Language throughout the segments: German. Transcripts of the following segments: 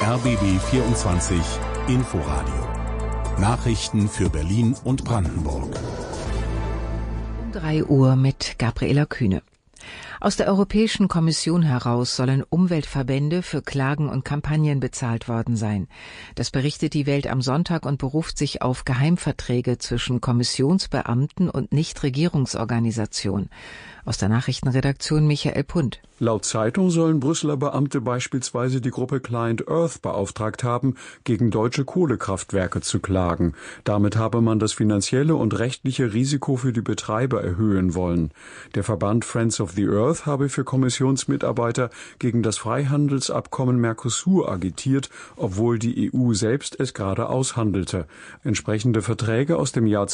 RBB 24 Inforadio. Nachrichten für Berlin und Brandenburg. Um 3 Uhr mit Gabriela Kühne. Aus der Europäischen Kommission heraus sollen Umweltverbände für Klagen und Kampagnen bezahlt worden sein. Das berichtet die Welt am Sonntag und beruft sich auf Geheimverträge zwischen Kommissionsbeamten und Nichtregierungsorganisationen. Aus der Nachrichtenredaktion Michael Punt. Laut Zeitung sollen Brüsseler Beamte beispielsweise die Gruppe Client Earth beauftragt haben, gegen deutsche Kohlekraftwerke zu klagen. Damit habe man das finanzielle und rechtliche Risiko für die Betreiber erhöhen wollen. Der Verband Friends of the Earth habe für Kommissionsmitarbeiter gegen das Freihandelsabkommen Mercosur agitiert, obwohl die EU selbst es gerade aushandelte. Entsprechende Verträge aus dem Jahr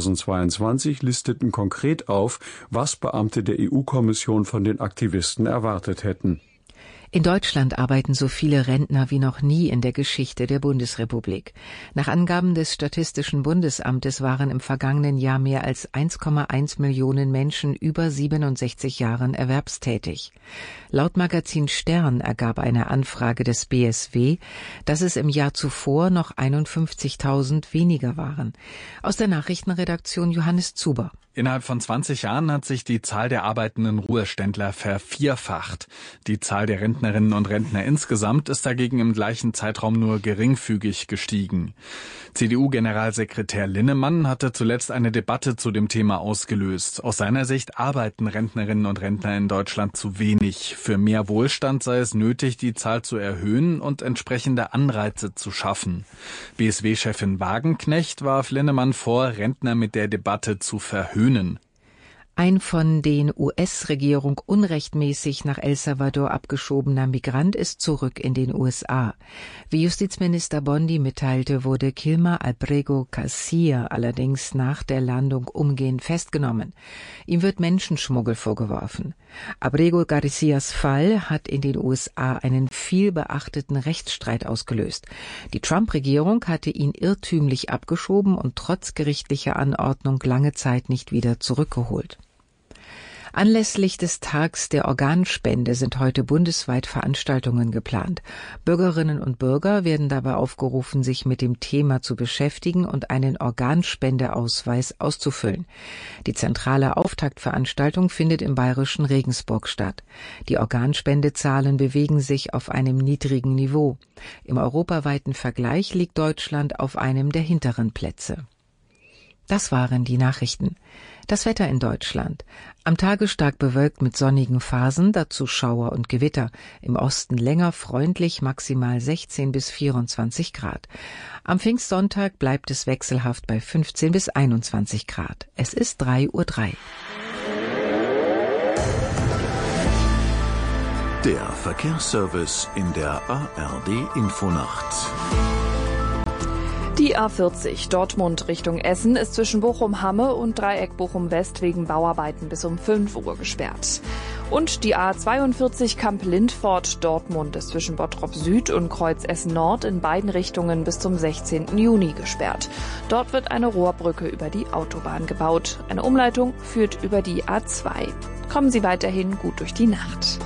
2022 listeten konkret auf, was Beamte der EU-Kommission von den Aktivisten erwartet hätten. In Deutschland arbeiten so viele Rentner wie noch nie in der Geschichte der Bundesrepublik. Nach Angaben des Statistischen Bundesamtes waren im vergangenen Jahr mehr als 1,1 Millionen Menschen über 67 Jahren erwerbstätig. Laut Magazin Stern ergab eine Anfrage des BSW, dass es im Jahr zuvor noch 51.000 weniger waren. Aus der Nachrichtenredaktion Johannes Zuber. Innerhalb von 20 Jahren hat sich die Zahl der arbeitenden Ruheständler vervierfacht. Die Zahl der Rentnerinnen und Rentner insgesamt ist dagegen im gleichen Zeitraum nur geringfügig gestiegen. CDU-Generalsekretär Linnemann hatte zuletzt eine Debatte zu dem Thema ausgelöst. Aus seiner Sicht arbeiten Rentnerinnen und Rentner in Deutschland zu wenig. Für mehr Wohlstand sei es nötig, die Zahl zu erhöhen und entsprechende Anreize zu schaffen. BSW-Chefin Wagenknecht warf Linnemann vor, Rentner mit der Debatte zu verhöhnen. Ein von den US-Regierung unrechtmäßig nach El Salvador abgeschobener Migrant ist zurück in den USA. Wie Justizminister Bondi mitteilte, wurde Quilma Abrego Garcia allerdings nach der Landung umgehend festgenommen. Ihm wird Menschenschmuggel vorgeworfen. Abrego Garcias Fall hat in den USA einen vielbeachteten Rechtsstreit ausgelöst. Die Trump-Regierung hatte ihn irrtümlich abgeschoben und trotz gerichtlicher Anordnung lange Zeit nicht wieder zurückgeholt. Anlässlich des Tags der Organspende sind heute bundesweit Veranstaltungen geplant. Bürgerinnen und Bürger werden dabei aufgerufen, sich mit dem Thema zu beschäftigen und einen Organspendeausweis auszufüllen. Die zentrale Auftaktveranstaltung findet im bayerischen Regensburg statt. Die Organspendezahlen bewegen sich auf einem niedrigen Niveau. Im europaweiten Vergleich liegt Deutschland auf einem der hinteren Plätze. Das waren die Nachrichten. Das Wetter in Deutschland. Am Tage stark bewölkt mit sonnigen Phasen, dazu Schauer und Gewitter. Im Osten länger freundlich, maximal 16 bis 24 Grad. Am Pfingstsonntag bleibt es wechselhaft bei 15 bis 21 Grad. Es ist 3:03 Uhr. Der Verkehrsservice in der ARD Infonacht. Die A40 Dortmund Richtung Essen ist zwischen Bochum-Hamme und Dreieck Bochum-West wegen Bauarbeiten bis um 5 Uhr gesperrt. Und die A42 Kamp-Lindfort Dortmund ist zwischen Bottrop Süd und Kreuz Essen Nord in beiden Richtungen bis zum 16. Juni gesperrt. Dort wird eine Rohrbrücke über die Autobahn gebaut. Eine Umleitung führt über die A2. Kommen Sie weiterhin gut durch die Nacht.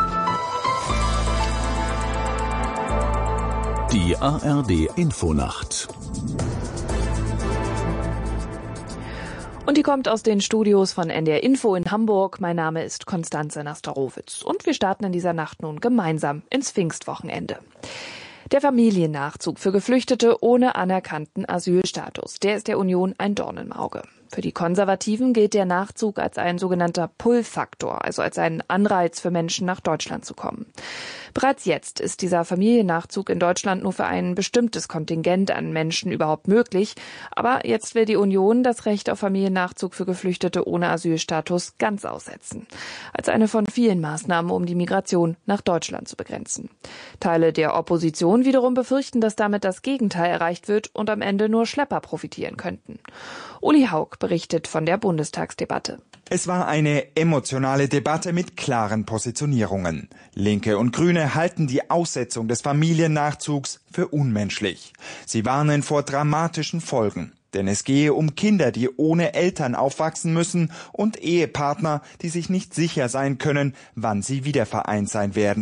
Die ARD Infonacht. Und die kommt aus den Studios von NDR Info in Hamburg. Mein Name ist Konstanze Nastorowitz. Und wir starten in dieser Nacht nun gemeinsam ins Pfingstwochenende. Der Familiennachzug für Geflüchtete ohne anerkannten Asylstatus, der ist der Union ein Dorn im Auge. Für die Konservativen gilt der Nachzug als ein sogenannter Pull-Faktor, also als ein Anreiz für Menschen, nach Deutschland zu kommen. Bereits jetzt ist dieser Familiennachzug in Deutschland nur für ein bestimmtes Kontingent an Menschen überhaupt möglich. Aber jetzt will die Union das Recht auf Familiennachzug für Geflüchtete ohne Asylstatus ganz aussetzen. Als eine von vielen Maßnahmen, um die Migration nach Deutschland zu begrenzen. Teile der Opposition wiederum befürchten, dass damit das Gegenteil erreicht wird und am Ende nur Schlepper profitieren könnten. Uli Haug berichtet von der Bundestagsdebatte. Es war eine emotionale Debatte mit klaren Positionierungen. Linke und Grüne halten die Aussetzung des Familiennachzugs für unmenschlich. Sie warnen vor dramatischen Folgen. Denn es gehe um Kinder, die ohne Eltern aufwachsen müssen und Ehepartner, die sich nicht sicher sein können, wann sie wieder vereint sein werden.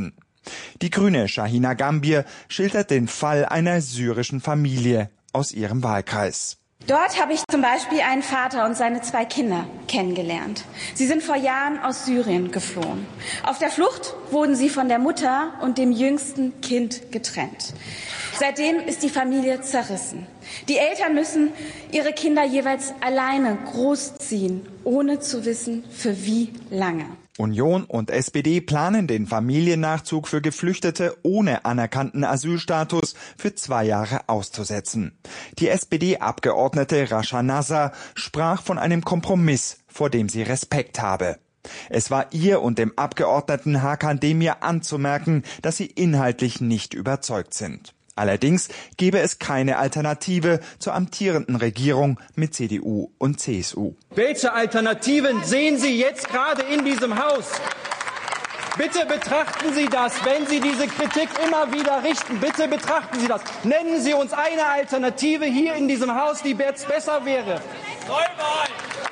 Die Grüne Shahina Gambier schildert den Fall einer syrischen Familie aus ihrem Wahlkreis. Dort habe ich zum Beispiel einen Vater und seine 2 Kinder kennengelernt. Sie sind vor Jahren aus Syrien geflohen. Auf der Flucht wurden sie von der Mutter und dem jüngsten Kind getrennt. Seitdem ist die Familie zerrissen. Die Eltern müssen ihre Kinder jeweils alleine großziehen, ohne zu wissen, für wie lange. Union und SPD planen den Familiennachzug für Geflüchtete ohne anerkannten Asylstatus für 2 Jahre auszusetzen. Die SPD-Abgeordnete Rasha Nazar sprach von einem Kompromiss, vor dem sie Respekt habe. Es war ihr und dem Abgeordneten Hakan Demir anzumerken, dass sie inhaltlich nicht überzeugt sind. Allerdings gebe es keine Alternative zur amtierenden Regierung mit CDU und CSU. Welche Alternativen sehen Sie jetzt gerade in diesem Haus? Bitte betrachten Sie das, wenn Sie diese Kritik immer wieder richten. Bitte betrachten Sie das. Nennen Sie uns eine Alternative hier in diesem Haus, die jetzt besser wäre. Neuwahl!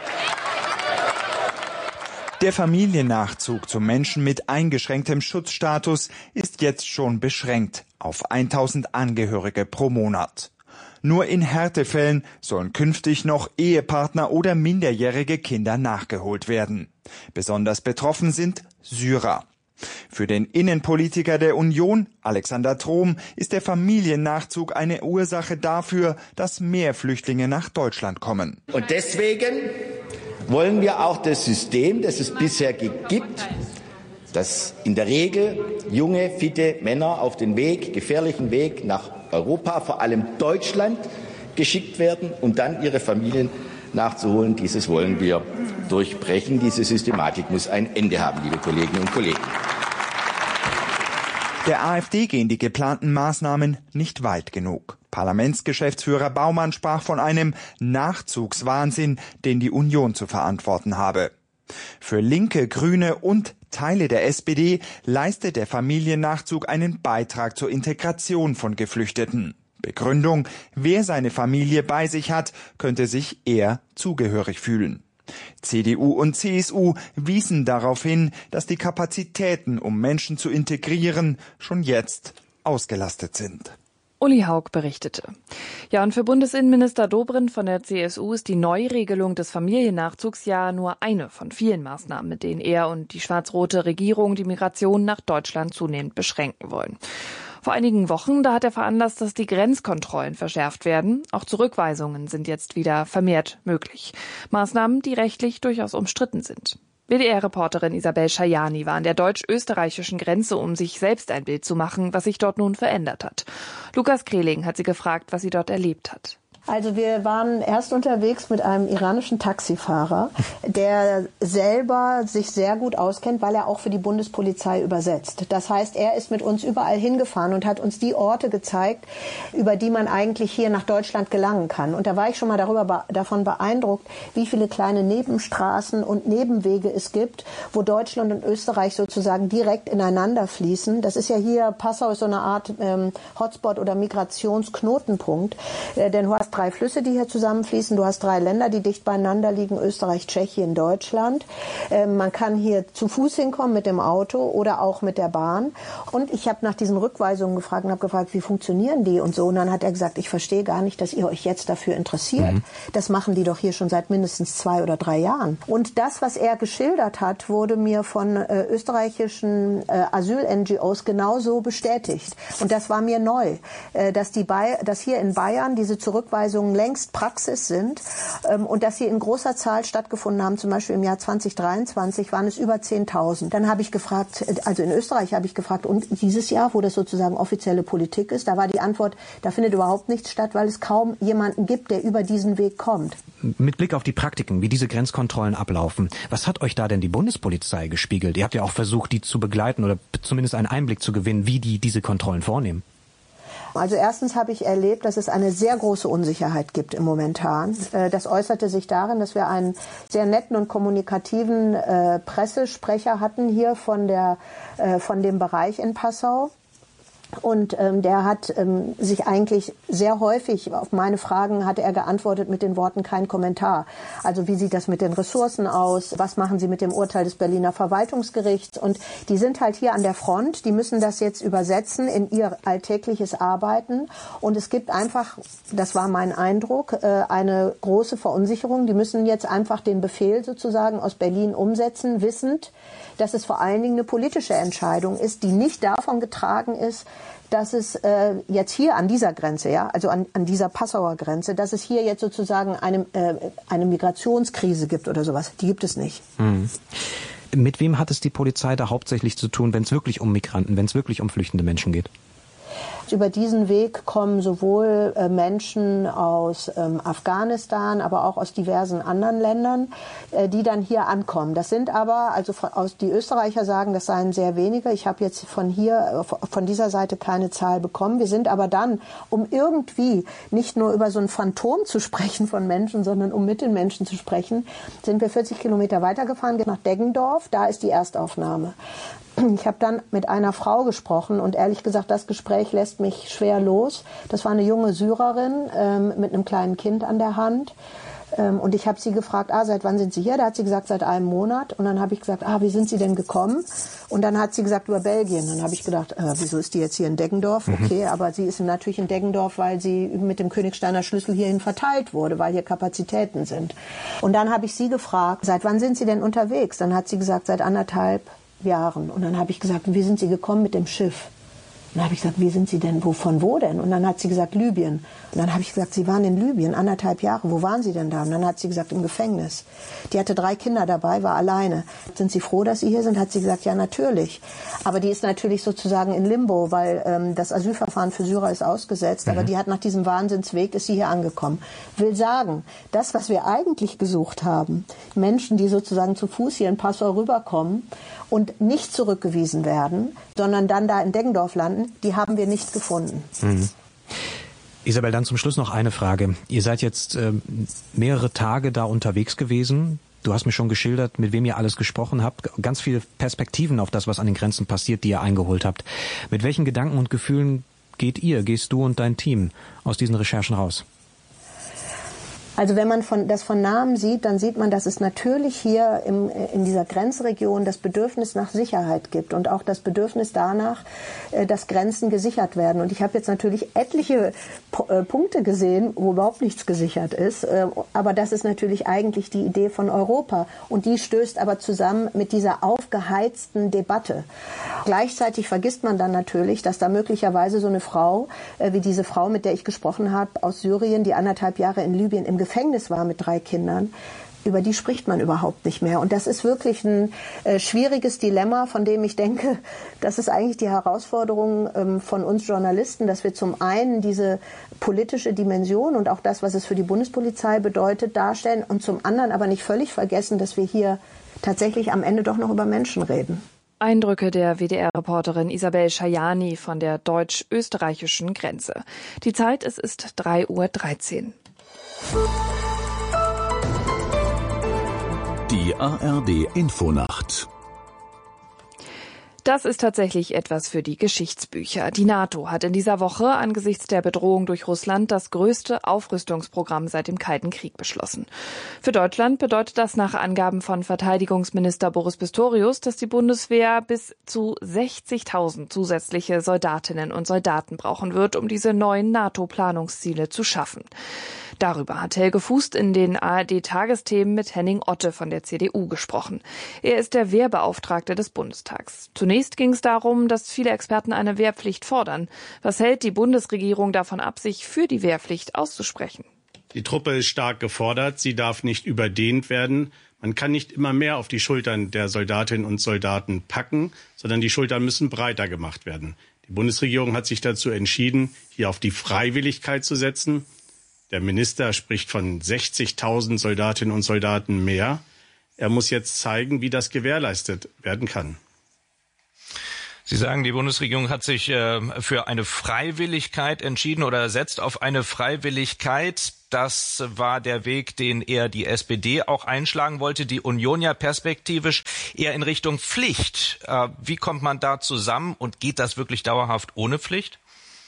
Der Familiennachzug zu Menschen mit eingeschränktem Schutzstatus ist jetzt schon beschränkt auf 1000 Angehörige pro Monat. Nur in Härtefällen sollen künftig noch Ehepartner oder minderjährige Kinder nachgeholt werden. Besonders betroffen sind Syrer. Für den Innenpolitiker der Union, Alexander Trom, ist der Familiennachzug eine Ursache dafür, dass mehr Flüchtlinge nach Deutschland kommen. Und deswegen wollen wir auch das System, das es bisher gibt, dass in der Regel junge, fitte Männer auf den gefährlichen Weg nach Europa, vor allem Deutschland, geschickt werden, um dann ihre Familien nachzuholen. Dieses wollen wir durchbrechen. Diese Systematik muss ein Ende haben, liebe Kolleginnen und Kollegen. Der AfD gehen die geplanten Maßnahmen nicht weit genug. Parlamentsgeschäftsführer Baumann sprach von einem Nachzugswahnsinn, den die Union zu verantworten habe. Für Linke, Grüne und Teile der SPD leistet der Familiennachzug einen Beitrag zur Integration von Geflüchteten. Begründung: Wer seine Familie bei sich hat, könnte sich eher zugehörig fühlen. CDU und CSU wiesen darauf hin, dass die Kapazitäten, um Menschen zu integrieren, schon jetzt ausgelastet sind. Uli Haug berichtete. Ja, und für Bundesinnenminister Dobrindt von der CSU ist die Neuregelung des Familiennachzugs ja nur eine von vielen Maßnahmen, mit denen er und die schwarz-rote Regierung die Migration nach Deutschland zunehmend beschränken wollen. Vor einigen Wochen, da hat er veranlasst, dass die Grenzkontrollen verschärft werden. Auch Zurückweisungen sind jetzt wieder vermehrt möglich. Maßnahmen, die rechtlich durchaus umstritten sind. WDR-Reporterin Isabel Schajani war an der deutsch-österreichischen Grenze, um sich selbst ein Bild zu machen, was sich dort nun verändert hat. Lukas Kreling hat sie gefragt, was sie dort erlebt hat. Also wir waren erst unterwegs mit einem iranischen Taxifahrer, der selber sich sehr gut auskennt, weil er auch für die Bundespolizei übersetzt. Das heißt, er ist mit uns überall hingefahren und hat uns die Orte gezeigt, über die man eigentlich hier nach Deutschland gelangen kann. Und da war ich schon mal davon beeindruckt, wie viele kleine Nebenstraßen und Nebenwege es gibt, wo Deutschland und Österreich sozusagen direkt ineinander fließen. Das ist ja hier, Passau ist so eine Art Hotspot oder Migrationsknotenpunkt, denn du hast 3 Flüsse, die hier zusammenfließen. Du hast 3 Länder, die dicht beieinander liegen, Österreich, Tschechien, Deutschland. Man kann hier zu Fuß hinkommen mit dem Auto oder auch mit der Bahn. Und ich habe nach diesen Rückweisungen gefragt und habe gefragt, wie funktionieren die und so. Und dann hat er gesagt, ich verstehe gar nicht, dass ihr euch jetzt dafür interessiert. Das machen die doch hier schon seit mindestens 2 oder 3 Jahren. Und das, was er geschildert hat, wurde mir von österreichischen Asyl-NGOs genauso bestätigt. Und das war mir neu, dass hier in Bayern diese Zurückweisungen längst Praxis sind und dass sie in großer Zahl stattgefunden haben. Zum Beispiel im Jahr 2023 waren es über 10.000. Dann habe ich gefragt, also in Österreich habe ich gefragt, und dieses Jahr, wo das sozusagen offizielle Politik ist, da war die Antwort, da findet überhaupt nichts statt, weil es kaum jemanden gibt, der über diesen Weg kommt. Mit Blick auf die Praktiken, wie diese Grenzkontrollen ablaufen, was hat euch da denn die Bundespolizei gespiegelt? Ihr habt ja auch versucht, die zu begleiten oder zumindest einen Einblick zu gewinnen, wie die diese Kontrollen vornehmen. Also erstens habe ich erlebt, dass es eine sehr große Unsicherheit gibt im Momentan. Das äußerte sich darin, dass wir einen sehr netten und kommunikativen Pressesprecher hatten hier von dem Bereich in Passau. Und der hat sich eigentlich sehr häufig, auf meine Fragen hatte er geantwortet mit den Worten kein Kommentar. Also wie sieht das mit den Ressourcen aus? Was machen Sie mit dem Urteil des Berliner Verwaltungsgerichts? Und die sind halt hier an der Front, die müssen das jetzt übersetzen in ihr alltägliches Arbeiten. Und es gibt einfach, das war mein Eindruck, eine große Verunsicherung. Die müssen jetzt einfach den Befehl sozusagen aus Berlin umsetzen, wissend, dass es vor allen Dingen eine politische Entscheidung ist, die nicht davon getragen ist, dass es jetzt hier an dieser Grenze, ja, also an dieser Passauer Grenze, dass es hier jetzt sozusagen eine Migrationskrise gibt oder sowas. Die gibt es nicht. Hm. Mit wem hat es die Polizei da hauptsächlich zu tun, wenn es wirklich um Migranten, wenn es wirklich um flüchtende Menschen geht? Über diesen Weg kommen sowohl Menschen aus Afghanistan, aber auch aus diversen anderen Ländern, die dann hier ankommen. Das sind aber, also die Österreicher sagen, das seien sehr wenige. Ich habe jetzt von dieser Seite keine Zahl bekommen. Wir sind aber dann, um irgendwie nicht nur über so ein Phantom zu sprechen von Menschen, sondern um mit den Menschen zu sprechen, sind wir 40 Kilometer weitergefahren nach Deggendorf. Da ist die Erstaufnahme. Ich habe dann mit einer Frau gesprochen und ehrlich gesagt, das Gespräch lässt mich schwer los. Das war eine junge Syrerin mit einem kleinen Kind an der Hand. Und ich habe sie gefragt, seit wann sind Sie hier? Da hat sie gesagt, seit einem Monat. Und dann habe ich gesagt, wie sind Sie denn gekommen? Und dann hat sie gesagt, über Belgien. Dann habe ich gedacht, wieso ist die jetzt hier in Deggendorf? Okay, aber sie ist natürlich in Deggendorf, weil sie mit dem Königsteiner Schlüssel hierhin verteilt wurde, weil hier Kapazitäten sind. Und dann habe ich sie gefragt, seit wann sind Sie denn unterwegs? Dann hat sie gesagt, seit 1,5 Jahren. Und dann habe ich gesagt, wie sind Sie gekommen mit dem Schiff? Und dann habe ich gesagt, wie sind Sie denn, von wo denn? Und dann hat sie gesagt, Libyen. Und dann habe ich gesagt, Sie waren in Libyen, 1,5 Jahre, wo waren Sie denn da? Und dann hat sie gesagt, im Gefängnis. Die hatte 3 Kinder dabei, war alleine. Sind Sie froh, dass Sie hier sind? Hat sie gesagt, ja, natürlich. Aber die ist natürlich sozusagen in Limbo, weil das Asylverfahren für Syrer ist ausgesetzt. Aber die hat nach diesem Wahnsinnsweg, ist sie hier angekommen. Will sagen, das, was wir eigentlich gesucht haben, Menschen, die sozusagen zu Fuß hier in Passau rüberkommen und nicht zurückgewiesen werden, sondern dann da in Deggendorf landen, die haben wir nicht gefunden. Mhm. Isabel, dann zum Schluss noch eine Frage. Ihr seid jetzt mehrere Tage da unterwegs gewesen. Du hast mir schon geschildert, mit wem ihr alles gesprochen habt. Ganz viele Perspektiven auf das, was an den Grenzen passiert, die ihr eingeholt habt. Mit welchen Gedanken und Gefühlen gehst du und dein Team aus diesen Recherchen raus? Also wenn man das von Namen sieht, dann sieht man, dass es natürlich hier in dieser Grenzregion das Bedürfnis nach Sicherheit gibt und auch das Bedürfnis danach, dass Grenzen gesichert werden. Und ich habe jetzt natürlich etliche Punkte gesehen, wo überhaupt nichts gesichert ist. Aber das ist natürlich eigentlich die Idee von Europa. Und die stößt aber zusammen mit dieser aufgeheizten Debatte. Gleichzeitig vergisst man dann natürlich, dass da möglicherweise so eine Frau, wie diese Frau, mit der ich gesprochen habe, aus Syrien, die 1,5 Jahre in Libyen im Gefängnis war mit 3 Kindern, über die spricht man überhaupt nicht mehr. Und das ist wirklich ein schwieriges Dilemma, von dem ich denke, das ist eigentlich die Herausforderung von uns Journalisten, dass wir zum einen diese politische Dimension und auch das, was es für die Bundespolizei bedeutet, darstellen und zum anderen aber nicht völlig vergessen, dass wir hier tatsächlich am Ende doch noch über Menschen reden. Eindrücke der WDR-Reporterin Isabel Schajani von der deutsch-österreichischen Grenze. Die Zeit, es ist 3:13 Uhr. Die ARD-Infonacht. Das ist tatsächlich etwas für die Geschichtsbücher. Die NATO hat in dieser Woche angesichts der Bedrohung durch Russland das größte Aufrüstungsprogramm seit dem Kalten Krieg beschlossen. Für Deutschland bedeutet das nach Angaben von Verteidigungsminister Boris Pistorius, dass die Bundeswehr bis zu 60.000 zusätzliche Soldatinnen und Soldaten brauchen wird, um diese neuen NATO-Planungsziele zu schaffen. Darüber hat Helge Fußt in den ARD-Tagesthemen mit Henning Otte von der CDU gesprochen. Er ist der Wehrbeauftragte des Bundestags. Zunächst ging es darum, dass viele Experten eine Wehrpflicht fordern. Was hält die Bundesregierung davon ab, sich für die Wehrpflicht auszusprechen? Die Truppe ist stark gefordert. Sie darf nicht überdehnt werden. Man kann nicht immer mehr auf die Schultern der Soldatinnen und Soldaten packen, sondern die Schultern müssen breiter gemacht werden. Die Bundesregierung hat sich dazu entschieden, hier auf die Freiwilligkeit zu setzen. Der Minister spricht von 60.000 Soldatinnen und Soldaten mehr. Er muss jetzt zeigen, wie das gewährleistet werden kann. Sie sagen, die Bundesregierung hat sich für eine Freiwilligkeit entschieden oder setzt auf eine Freiwilligkeit. Das war der Weg, den eher die SPD auch einschlagen wollte, die Union ja perspektivisch eher in Richtung Pflicht. Wie kommt man da zusammen und geht das wirklich dauerhaft ohne Pflicht?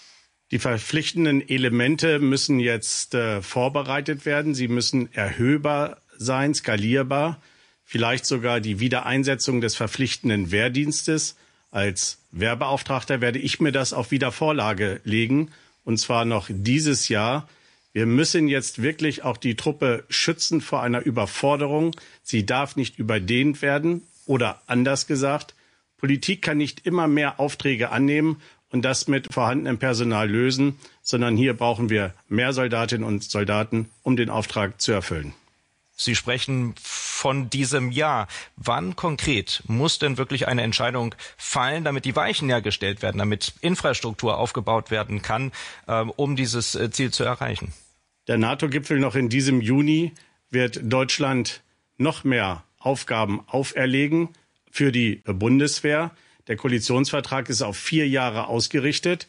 Die verpflichtenden Elemente müssen jetzt vorbereitet werden. Sie müssen erhöhbar sein, skalierbar. Vielleicht sogar die Wiedereinsetzung des verpflichtenden Wehrdienstes. Als Wehrbeauftragter werde ich mir das auf Wiedervorlage legen, und zwar noch dieses Jahr. Wir müssen jetzt wirklich auch die Truppe schützen vor einer Überforderung. Sie darf nicht überdehnt werden. Oder anders gesagt, Politik kann nicht immer mehr Aufträge annehmen und das mit vorhandenem Personal lösen, sondern hier brauchen wir mehr Soldatinnen und Soldaten, um den Auftrag zu erfüllen. Sie sprechen von diesem Jahr. Wann konkret muss denn wirklich eine Entscheidung fallen, damit die Weichen ja gestellt werden, damit Infrastruktur aufgebaut werden kann, um dieses Ziel zu erreichen? Der NATO-Gipfel noch in diesem Juni wird Deutschland noch mehr Aufgaben auferlegen für die Bundeswehr. Der Koalitionsvertrag ist auf 4 Jahre ausgerichtet.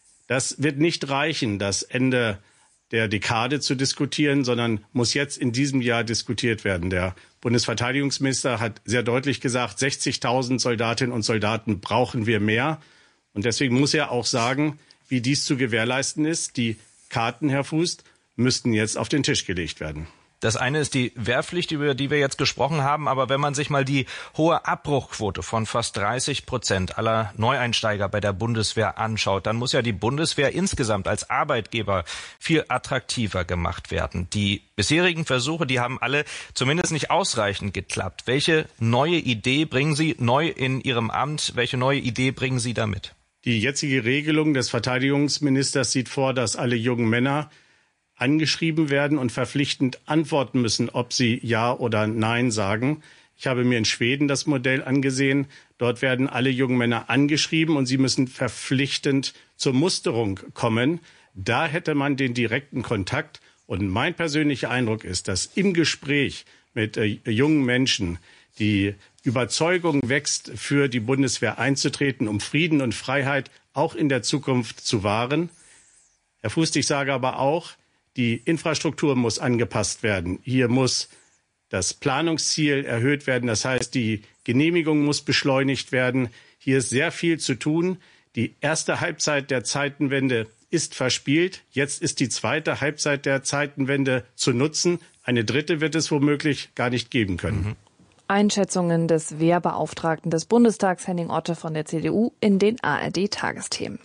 Das wird nicht reichen, das Ende der Dekade zu diskutieren, sondern muss jetzt in diesem Jahr diskutiert werden. Der Bundesverteidigungsminister hat sehr deutlich gesagt, 60.000 Soldatinnen und Soldaten brauchen wir mehr. Und deswegen muss er auch sagen, wie dies zu gewährleisten ist. Die Karten, Herr Fuß, müssten jetzt auf den Tisch gelegt werden. Das eine ist die Wehrpflicht, über die wir jetzt gesprochen haben. Aber wenn man sich mal die hohe Abbruchquote von fast 30% aller Neueinsteiger bei der Bundeswehr anschaut, dann muss ja die Bundeswehr insgesamt als Arbeitgeber viel attraktiver gemacht werden. Die bisherigen Versuche, die haben alle zumindest nicht ausreichend geklappt. Welche neue Idee bringen Sie neu in Ihrem Amt? Welche neue Idee bringen Sie damit? Die jetzige Regelung des Verteidigungsministers sieht vor, dass alle jungen Männer angeschrieben werden und verpflichtend antworten müssen, ob sie Ja oder Nein sagen. Ich habe mir in Schweden das Modell angesehen. Dort werden alle jungen Männer angeschrieben und sie müssen verpflichtend zur Musterung kommen. Da hätte man den direkten Kontakt. Und mein persönlicher Eindruck ist, dass im Gespräch mit jungen Menschen die Überzeugung wächst, für die Bundeswehr einzutreten, um Frieden und Freiheit auch in der Zukunft zu wahren. Herr Fuß, ich sage aber auch, die Infrastruktur muss angepasst werden. Hier muss das Planungsziel erhöht werden. Das heißt, die Genehmigung muss beschleunigt werden. Hier ist sehr viel zu tun. Die erste Halbzeit der Zeitenwende ist verspielt. Jetzt ist die zweite Halbzeit der Zeitenwende zu nutzen. Eine dritte wird es womöglich gar nicht geben können. Einschätzungen des Wehrbeauftragten des Bundestags Henning Otte von der CDU in den ARD-Tagesthemen.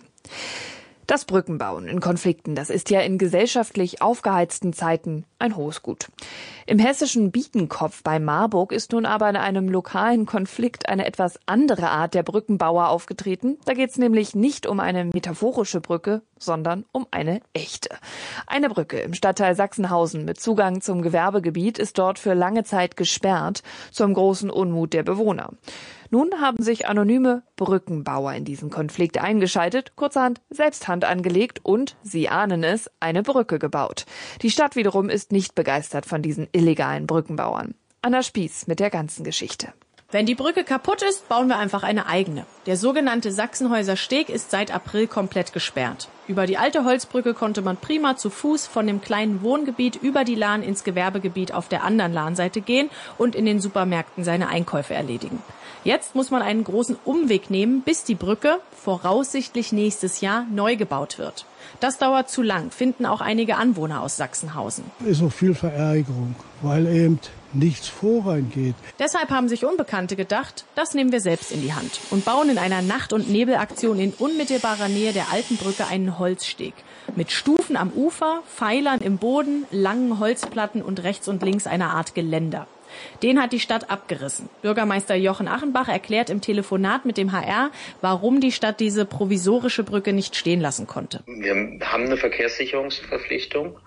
Das Brückenbauen in Konflikten, das ist ja in gesellschaftlich aufgeheizten Zeiten ein hohes Gut. Im hessischen Bietenkopf bei Marburg ist nun aber in einem lokalen Konflikt eine etwas andere Art der Brückenbauer aufgetreten. Da geht es nämlich nicht um eine metaphorische Brücke, sondern um eine echte. Eine Brücke im Stadtteil Sachsenhausen mit Zugang zum Gewerbegebiet ist dort für lange Zeit gesperrt, zum großen Unmut der Bewohner. Nun haben sich anonyme Brückenbauer in diesen Konflikt eingeschaltet, kurzerhand selbst Hand angelegt und, Sie ahnen es, eine Brücke gebaut. Die Stadt wiederum ist nicht begeistert von diesen illegalen Brückenbauern. Anna Spieß mit der ganzen Geschichte. Wenn die Brücke kaputt ist, bauen wir einfach eine eigene. Der sogenannte Sachsenhäuser Steg ist seit April komplett gesperrt. Über die alte Holzbrücke konnte man prima zu Fuß von dem kleinen Wohngebiet über die Lahn ins Gewerbegebiet auf der anderen Lahnseite gehen und in den Supermärkten seine Einkäufe erledigen. Jetzt muss man einen großen Umweg nehmen, bis die Brücke, voraussichtlich nächstes Jahr, neu gebaut wird. Das dauert zu lang, finden auch einige Anwohner aus Sachsenhausen. Es ist auch viel Verärgerung, weil eben nichts vorangeht. Deshalb haben sich Unbekannte gedacht, das nehmen wir selbst in die Hand und bauen in einer Nacht- und Nebelaktion in unmittelbarer Nähe der alten Brücke einen Holzsteg. Mit Stufen am Ufer, Pfeilern im Boden, langen Holzplatten und rechts und links eine Art Geländer. Den hat die Stadt abgerissen. Bürgermeister Jochen Achenbach erklärt im Telefonat mit dem HR, warum die Stadt diese provisorische Brücke nicht stehen lassen konnte. Wir haben eine Verkehrssicherungsverpflichtung.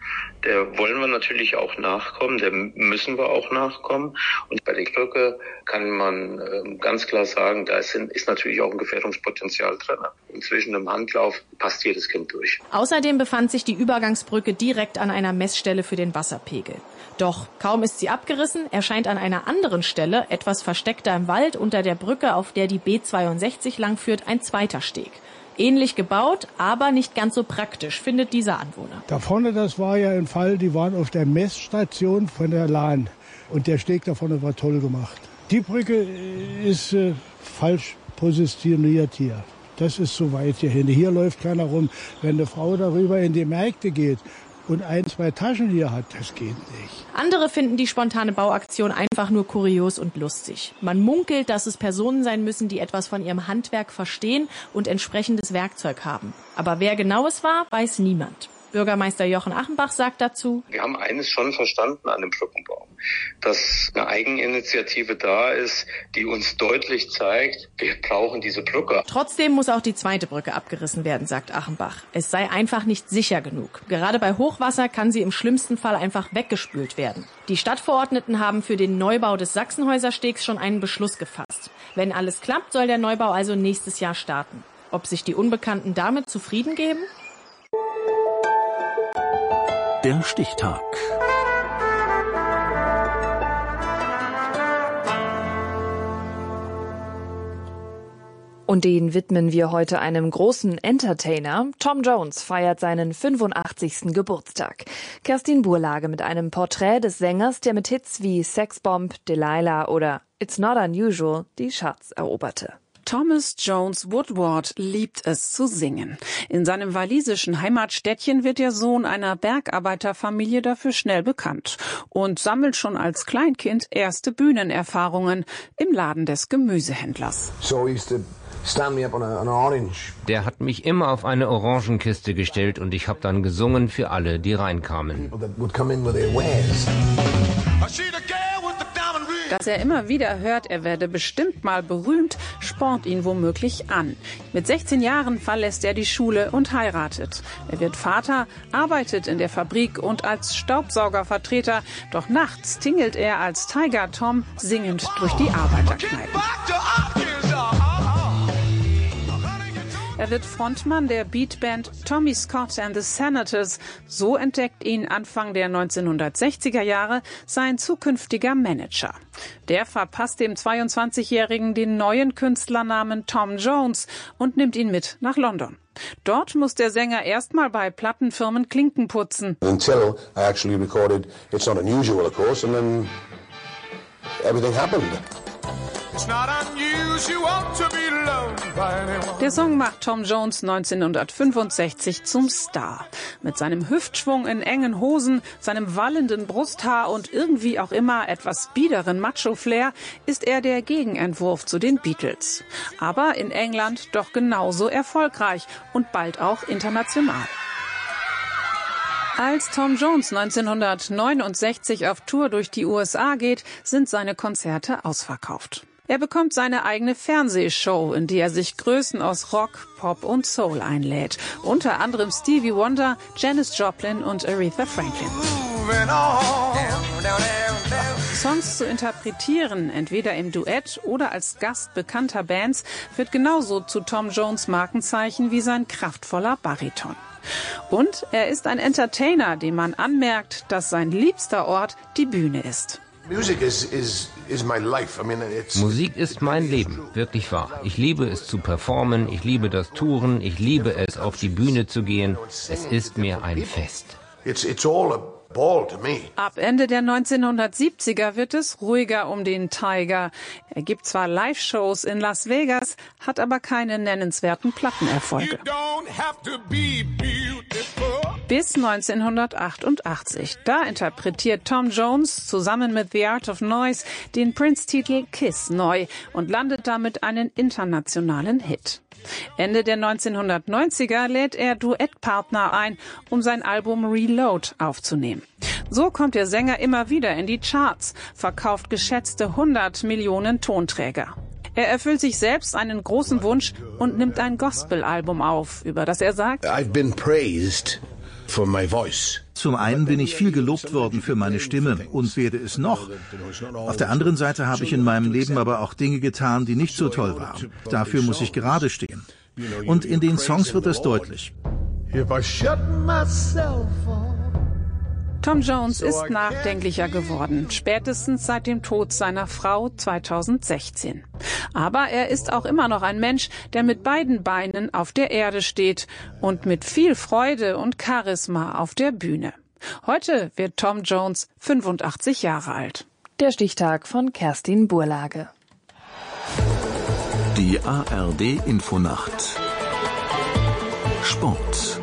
Der wollen wir natürlich auch nachkommen, der müssen wir auch nachkommen. Und bei der Brücke kann man ganz klar sagen, da ist natürlich auch ein Gefährdungspotenzial drin. Inzwischen im Handlauf passt jedes Kind durch. Außerdem befand sich die Übergangsbrücke direkt an einer Messstelle für den Wasserpegel. Doch kaum ist sie abgerissen, erscheint an einer anderen Stelle, etwas versteckter im Wald unter der Brücke, auf der die B62 langführt, ein zweiter Steg. Ähnlich gebaut, aber nicht ganz so praktisch, findet dieser Anwohner. Da vorne, das war ja ein Fall, die waren auf der Messstation von der Lahn. Und der Steg da vorne war toll gemacht. Die Brücke ist falsch positioniert hier. Das ist zu weit hier hin. Hier läuft keiner rum. Wenn eine Frau darüber in die Märkte geht und 1, 2 Taschen hier hat, das geht nicht. Andere finden die spontane Bauaktion einfach nur kurios und lustig. Man munkelt, dass es Personen sein müssen, die etwas von ihrem Handwerk verstehen und entsprechendes Werkzeug haben. Aber wer genau es war, weiß niemand. Bürgermeister Jochen Achenbach sagt dazu: Wir haben eines schon verstanden an dem Brückenbau, dass eine Eigeninitiative da ist, die uns deutlich zeigt, wir brauchen diese Brücke. Trotzdem muss auch die zweite Brücke abgerissen werden, sagt Achenbach. Es sei einfach nicht sicher genug. Gerade bei Hochwasser kann sie im schlimmsten Fall einfach weggespült werden. Die Stadtverordneten haben für den Neubau des Sachsenhäuser-Stegs schon einen Beschluss gefasst. Wenn alles klappt, soll der Neubau also nächstes Jahr starten. Ob sich die Unbekannten damit zufrieden geben? Der Stichtag. Und den widmen wir heute einem großen Entertainer. Tom Jones feiert seinen 85. Geburtstag. Kerstin Burlage mit einem Porträt des Sängers, der mit Hits wie Sexbomb, Delilah oder It's Not Unusual die Charts eroberte. Thomas Jones Woodward liebt es zu singen. In seinem walisischen Heimatstädtchen wird der Sohn einer Bergarbeiterfamilie dafür schnell bekannt und sammelt schon als Kleinkind erste Bühnenerfahrungen im Laden des Gemüsehändlers. Der hat mich immer auf eine Orangenkiste gestellt und ich habe dann gesungen für alle, die reinkamen. Dass er immer wieder hört, er werde bestimmt mal berühmt, spornt ihn womöglich an. Mit 16 Jahren verlässt er die Schule und heiratet. Er wird Vater, arbeitet in der Fabrik und als Staubsaugervertreter. Doch nachts tingelt er als Tiger Tom singend durch die Arbeiterkneipen. Er wird Frontmann der Beatband Tommy Scott and the Senators. So entdeckt ihn Anfang der 1960er Jahre sein zukünftiger Manager. Der verpasst dem 22-Jährigen den neuen Künstlernamen Tom Jones und nimmt ihn mit nach London. Dort muss der Sänger erstmal bei Plattenfirmen Klinken putzen. Until I actually recorded It's Not Unusual, of course, and then everything happened. Der Song macht Tom Jones 1965 zum Star. Mit seinem Hüftschwung in engen Hosen, seinem wallenden Brusthaar und irgendwie auch immer etwas biederen Macho-Flair ist er der Gegenentwurf zu den Beatles. Aber in England doch genauso erfolgreich und bald auch international. Als Tom Jones 1969 auf Tour durch die USA geht, sind seine Konzerte ausverkauft. Er bekommt seine eigene Fernsehshow, in die er sich Größen aus Rock, Pop und Soul einlädt. Unter anderem Stevie Wonder, Janis Joplin und Aretha Franklin. Songs zu interpretieren, entweder im Duett oder als Gast bekannter Bands, wird genauso zu Tom Jones Markenzeichen wie sein kraftvoller Bariton. Und er ist ein Entertainer, dem man anmerkt, dass sein liebster Ort die Bühne ist. Musik ist mein Leben, wirklich wahr. Ich liebe es zu performen, ich liebe das Touren, ich liebe es, auf die Bühne zu gehen. Es ist mir ein Fest. Ab Ende der 1970er wird es ruhiger um den Tiger. Er gibt zwar Live-Shows in Las Vegas, hat aber keine nennenswerten Plattenerfolge. Bis 1988. Da interpretiert Tom Jones zusammen mit The Art of Noise den Prince-Titel Kiss neu und landet damit einen internationalen Hit. Ende der 1990er lädt er Duettpartner ein, um sein Album Reload aufzunehmen. So kommt der Sänger immer wieder in die Charts, verkauft geschätzte 100 Millionen Tonträger. Er erfüllt sich selbst einen großen Wunsch und nimmt ein Gospel-Album auf, über das er sagt: I've been praised for my voice. Zum einen bin ich viel gelobt worden für meine Stimme und werde es noch. Auf der anderen Seite habe ich in meinem Leben aber auch Dinge getan, die nicht so toll waren. Dafür muss ich gerade stehen. Und in den Songs wird das deutlich. Tom Jones ist nachdenklicher geworden, spätestens seit dem Tod seiner Frau 2016. Aber er ist auch immer noch ein Mensch, der mit beiden Beinen auf der Erde steht und mit viel Freude und Charisma auf der Bühne. Heute wird Tom Jones 85 Jahre alt. Der Stichtag von Kerstin Burlage. Die ARD Infonacht. Sport.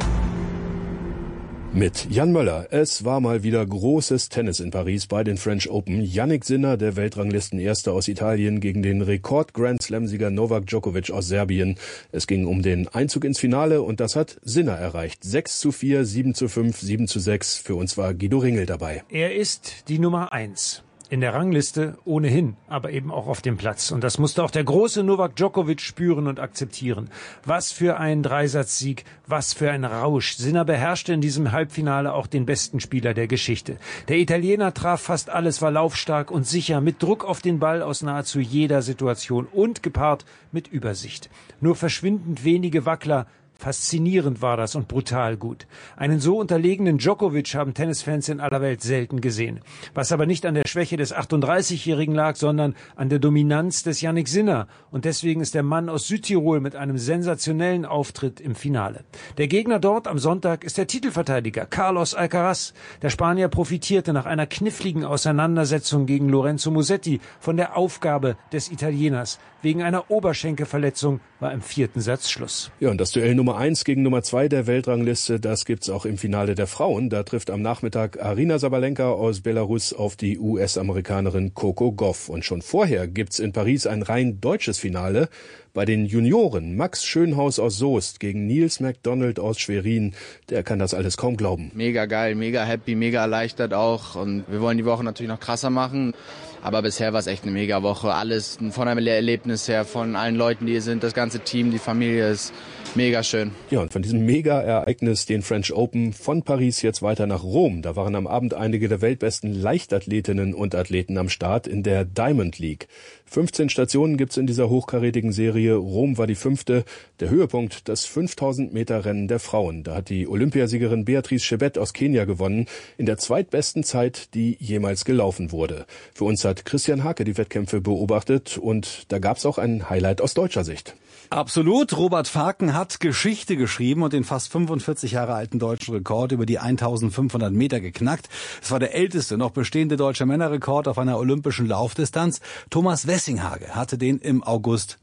Mit Jan Möller. Es war mal wieder großes Tennis in Paris bei den French Open. Yannick Sinner, der Weltranglistenerste aus Italien, gegen den Rekord-Grand-Slam-Sieger Novak Djokovic aus Serbien. Es ging um den Einzug ins Finale und das hat Sinner erreicht. 6:4, 7:5, 7:6. Für uns war Guido Ringel dabei. Er ist die Nummer 1. In der Rangliste ohnehin, aber eben auch auf dem Platz. Und das musste auch der große Novak Djokovic spüren und akzeptieren. Was für ein Dreisatzsieg, was für ein Rausch. Sinner beherrschte in diesem Halbfinale auch den besten Spieler der Geschichte. Der Italiener traf fast alles, war laufstark und sicher, mit Druck auf den Ball aus nahezu jeder Situation und gepaart mit Übersicht. Nur verschwindend wenige Wackler. Faszinierend war das und brutal gut. Einen so unterlegenen Djokovic haben Tennisfans in aller Welt selten gesehen. Was aber nicht an der Schwäche des 38-Jährigen lag, sondern an der Dominanz des Yannick Sinner. Und deswegen ist der Mann aus Südtirol mit einem sensationellen Auftritt im Finale. Der Gegner dort am Sonntag ist der Titelverteidiger Carlos Alcaraz. Der Spanier profitierte nach einer kniffligen Auseinandersetzung gegen Lorenzo Musetti von der Aufgabe des Italieners. Wegen einer Oberschenkelverletzung war im 4. Satz Schluss. Ja, und das Duell Nummer 1 gegen Nummer 2 der Weltrangliste, das gibt's auch im Finale der Frauen. Da trifft am Nachmittag Aryna Sabalenka aus Belarus auf die US-Amerikanerin Coco Gauff. Und schon vorher gibt's in Paris ein rein deutsches Finale. Bei den Junioren Max Schönhaus aus Soest gegen Nils McDonald aus Schwerin. Der kann das alles kaum glauben. Mega geil, mega happy, mega erleichtert auch. Und wir wollen die Woche natürlich noch krasser machen. Aber bisher war es echt eine mega Woche. Alles von einem Erlebnis her, von allen Leuten, die hier sind, das ganze Team, die Familie ist mega schön. Ja, und von diesem Mega-Ereignis, den French Open, von Paris jetzt weiter nach Rom. Da waren am Abend einige der weltbesten Leichtathletinnen und Athleten am Start in der Diamond League. 15 Stationen gibt's in dieser hochkarätigen Serie. Rom war die 5. Der Höhepunkt, das 5000-Meter-Rennen der Frauen. Da hat die Olympiasiegerin Beatrice Chebet aus Kenia gewonnen, in der zweitbesten Zeit, die jemals gelaufen wurde. Für uns hat Christian Hake die Wettkämpfe beobachtet und da gab's auch ein Highlight aus deutscher Sicht. Absolut. Robert Faken hat Geschichte geschrieben und den fast 45 Jahre alten deutschen Rekord über die 1500 Meter geknackt. Es war der älteste noch bestehende deutsche Männerrekord auf einer olympischen Laufdistanz. Thomas Wessinghage hatte den im August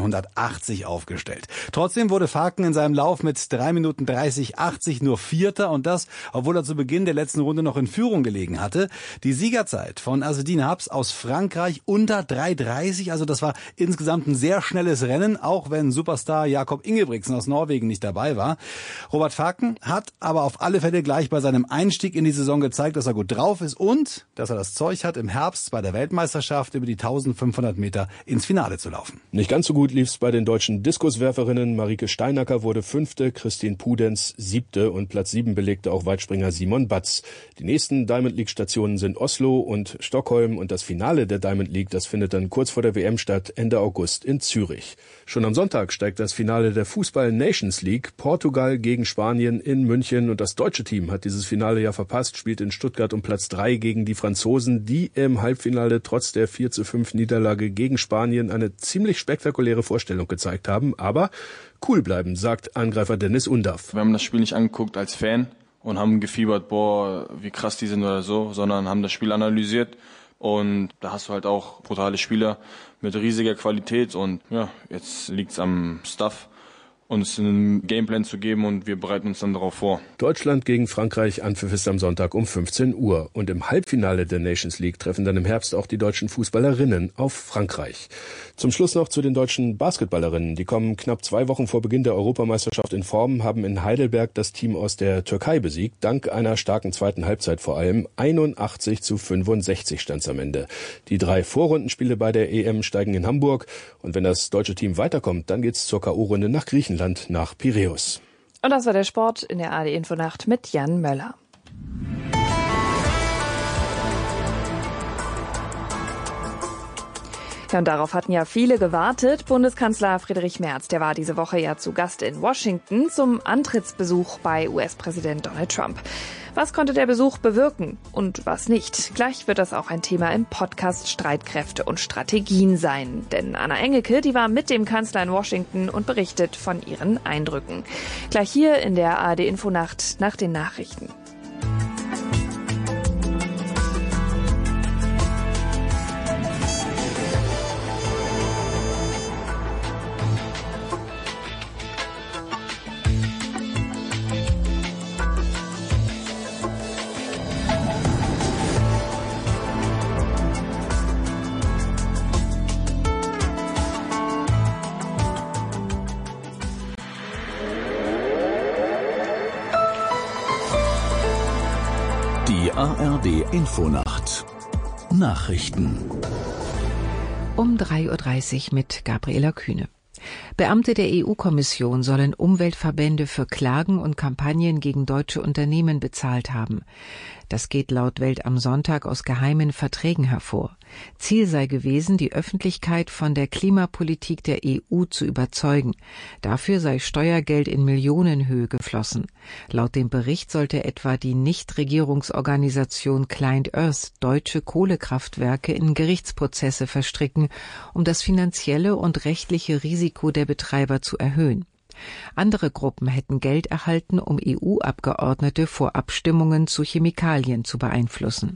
1980 aufgestellt. Trotzdem wurde Faken in seinem Lauf mit 3 Minuten 30,80 nur Vierter und das, obwohl er zu Beginn der letzten Runde noch in Führung gelegen hatte. Die Siegerzeit von Azzedine Habs aus Frankreich unter 3,30, also das war insgesamt ein sehr schnelles Rennen, auch wenn Superstar Jakob Ingebrigtsen aus Norwegen nicht dabei war. Robert Faken hat aber auf alle Fälle gleich bei seinem Einstieg in die Saison gezeigt, dass er gut drauf ist und dass er das Zeug hat, im Herbst bei der Weltmeisterschaft über die 1500 Meter ins Finale zu laufen. Nicht ganz so gut lief's bei den deutschen Diskuswerferinnen. Marike Steinacker wurde 5., Christine Pudenz 7. und Platz 7 belegte auch Weitspringer Simon Batz. Die nächsten Diamond League Stationen sind Oslo und Stockholm und das Finale der Diamond League, das findet dann kurz vor der WM statt, Ende August in Zürich. Schon am Sonntag steigt das Finale der Fußball Nations League. Portugal gegen Spanien in München. Und das deutsche Team hat dieses Finale ja verpasst, spielt in Stuttgart um Platz 3 gegen die Franzosen, die im Halbfinale trotz der 4:5 Niederlage gegen Spanien eine ziemlich spektakuläre Vorstellung gezeigt haben. Aber cool bleiben, sagt Angreifer Dennis Undaff. Wir haben das Spiel nicht angeguckt als Fan und haben gefiebert, boah, wie krass die sind oder so, sondern haben das Spiel analysiert. Und da hast du halt auch brutale Spieler mit riesiger Qualität und ja, jetzt liegt's am Staff, uns einen Gameplan zu geben und wir bereiten uns dann darauf vor. Deutschland gegen Frankreich, Anpfiff ist am Sonntag um 15 Uhr. Und im Halbfinale der Nations League treffen dann im Herbst auch die deutschen Fußballerinnen auf Frankreich. Zum Schluss noch zu den deutschen Basketballerinnen. Die kommen knapp 2 Wochen vor Beginn der Europameisterschaft in Form, haben in Heidelberg das Team aus der Türkei besiegt, dank einer starken zweiten Halbzeit vor allem. 81:65 stand's am Ende. Die 3 Vorrundenspiele bei der EM steigen in Hamburg. Und wenn das deutsche Team weiterkommt, dann geht's zur K.O.-Runde nach Griechenland, nach Piräus. Und das war der Sport in der ARD Infonacht mit Jan Möller. Ja, und darauf hatten ja viele gewartet. Bundeskanzler Friedrich Merz, der war diese Woche ja zu Gast in Washington zum Antrittsbesuch bei US-Präsident Donald Trump. Was konnte der Besuch bewirken und was nicht? Gleich wird das auch ein Thema im Podcast Streitkräfte und Strategien sein. Denn Anna Engelke, die war mit dem Kanzler in Washington und berichtet von ihren Eindrücken. Gleich hier in der ARD-Infonacht nach den Nachrichten. Die ARD-Infonacht. Nachrichten. Um 3:30 Uhr mit Gabriela Kühne. Beamte der EU-Kommission sollen Umweltverbände für Klagen und Kampagnen gegen deutsche Unternehmen bezahlt haben. Das geht laut Welt am Sonntag aus geheimen Verträgen hervor. Ziel sei gewesen, die Öffentlichkeit von der Klimapolitik der EU zu überzeugen. Dafür sei Steuergeld in Millionenhöhe geflossen. Laut dem Bericht sollte etwa die Nichtregierungsorganisation Client Earth deutsche Kohlekraftwerke in Gerichtsprozesse verstricken, um das finanzielle und rechtliche Risiko der Betreiber zu erhöhen. Andere Gruppen hätten Geld erhalten, um EU-Abgeordnete vor Abstimmungen zu Chemikalien zu beeinflussen.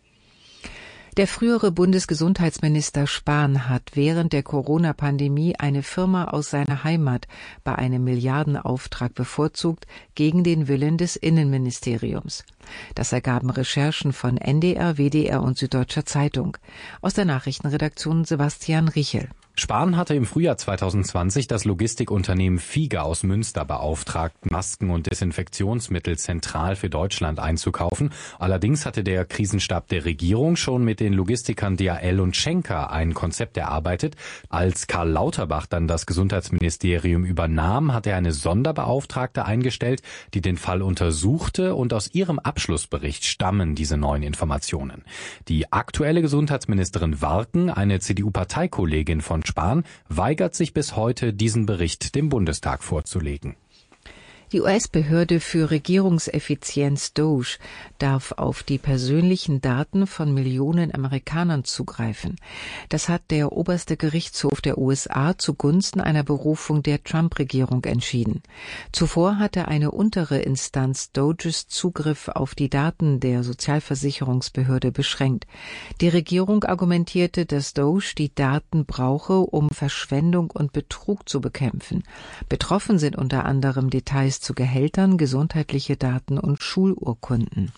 Der frühere Bundesgesundheitsminister Spahn hat während der Corona-Pandemie eine Firma aus seiner Heimat bei einem Milliardenauftrag bevorzugt, gegen den Willen des Innenministeriums. Das ergaben Recherchen von NDR, WDR und Süddeutscher Zeitung. Aus der Nachrichtenredaktion Sebastian Richel. Spahn hatte im Frühjahr 2020 das Logistikunternehmen Fiege aus Münster beauftragt, Masken und Desinfektionsmittel zentral für Deutschland einzukaufen. Allerdings hatte der Krisenstab der Regierung schon mit den Logistikern DHL und Schenker ein Konzept erarbeitet. Als Karl Lauterbach dann das Gesundheitsministerium übernahm, hat er eine Sonderbeauftragte eingestellt, die den Fall untersuchte, und aus ihrem Abschlussbericht stammen diese neuen Informationen. Die aktuelle Gesundheitsministerin Warken, eine CDU-Parteikollegin von Spahn, weigert sich bis heute, diesen Bericht dem Bundestag vorzulegen. Die US-Behörde für Regierungseffizienz DOGE darf auf die persönlichen Daten von Millionen Amerikanern zugreifen. Das hat der oberste Gerichtshof der USA zugunsten einer Berufung der Trump-Regierung entschieden. Zuvor hatte eine untere Instanz DOGEs Zugriff auf die Daten der Sozialversicherungsbehörde beschränkt. Die Regierung argumentierte, dass DOGE die Daten brauche, um Verschwendung und Betrug zu bekämpfen. Betroffen sind unter anderem Details zu Gehältern, gesundheitliche Daten und Schulurkunden.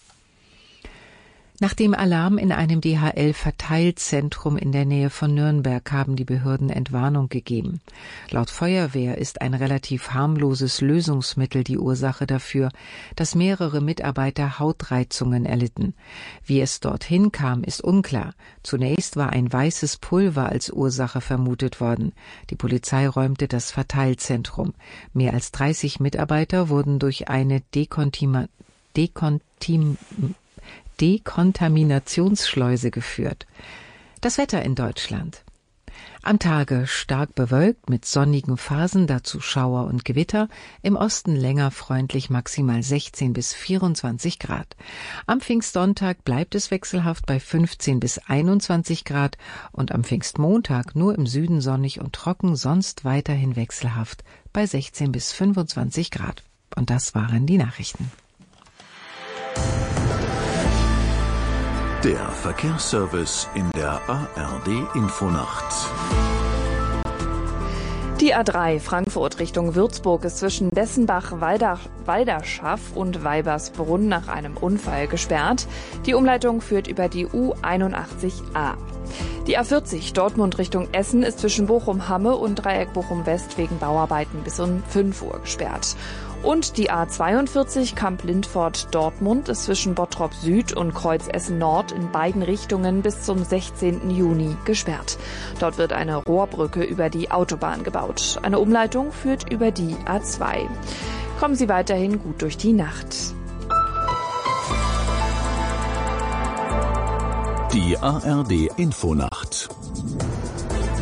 Nach dem Alarm in einem DHL-Verteilzentrum in der Nähe von Nürnberg haben die Behörden Entwarnung gegeben. Laut Feuerwehr ist ein relativ harmloses Lösungsmittel die Ursache dafür, dass mehrere Mitarbeiter Hautreizungen erlitten. Wie es dorthin kam, ist unklar. Zunächst war ein weißes Pulver als Ursache vermutet worden. Die Polizei räumte das Verteilzentrum. Mehr als 30 Mitarbeiter wurden durch eine Dekontaminationsschleuse geführt. Das Wetter in Deutschland. Am Tage stark bewölkt mit sonnigen Phasen, dazu Schauer und Gewitter. Im Osten länger freundlich, maximal 16 bis 24 Grad. Am Pfingstsonntag bleibt es wechselhaft bei 15 bis 21 Grad und am Pfingstmontag nur im Süden sonnig und trocken, sonst weiterhin wechselhaft bei 16 bis 25 Grad. Und das waren die Nachrichten. Der Verkehrsservice in der ARD-Infonacht. Die A3 Frankfurt Richtung Würzburg ist zwischen Bessenbach-Walderschaff und Weibersbrunn nach einem Unfall gesperrt. Die Umleitung führt über die U81a. Die A40 Dortmund Richtung Essen ist zwischen Bochum-Hamme und Dreieck Bochum-West wegen Bauarbeiten bis um 5 Uhr gesperrt. Und die A42 Kamp-Lindfort-Dortmund ist zwischen Bottrop Süd und Kreuz Essen Nord in beiden Richtungen bis zum 16. Juni gesperrt. Dort wird eine Rohrbrücke über die Autobahn gebaut. Eine Umleitung führt über die A2. Kommen Sie weiterhin gut durch die Nacht. Die ARD-Infonacht.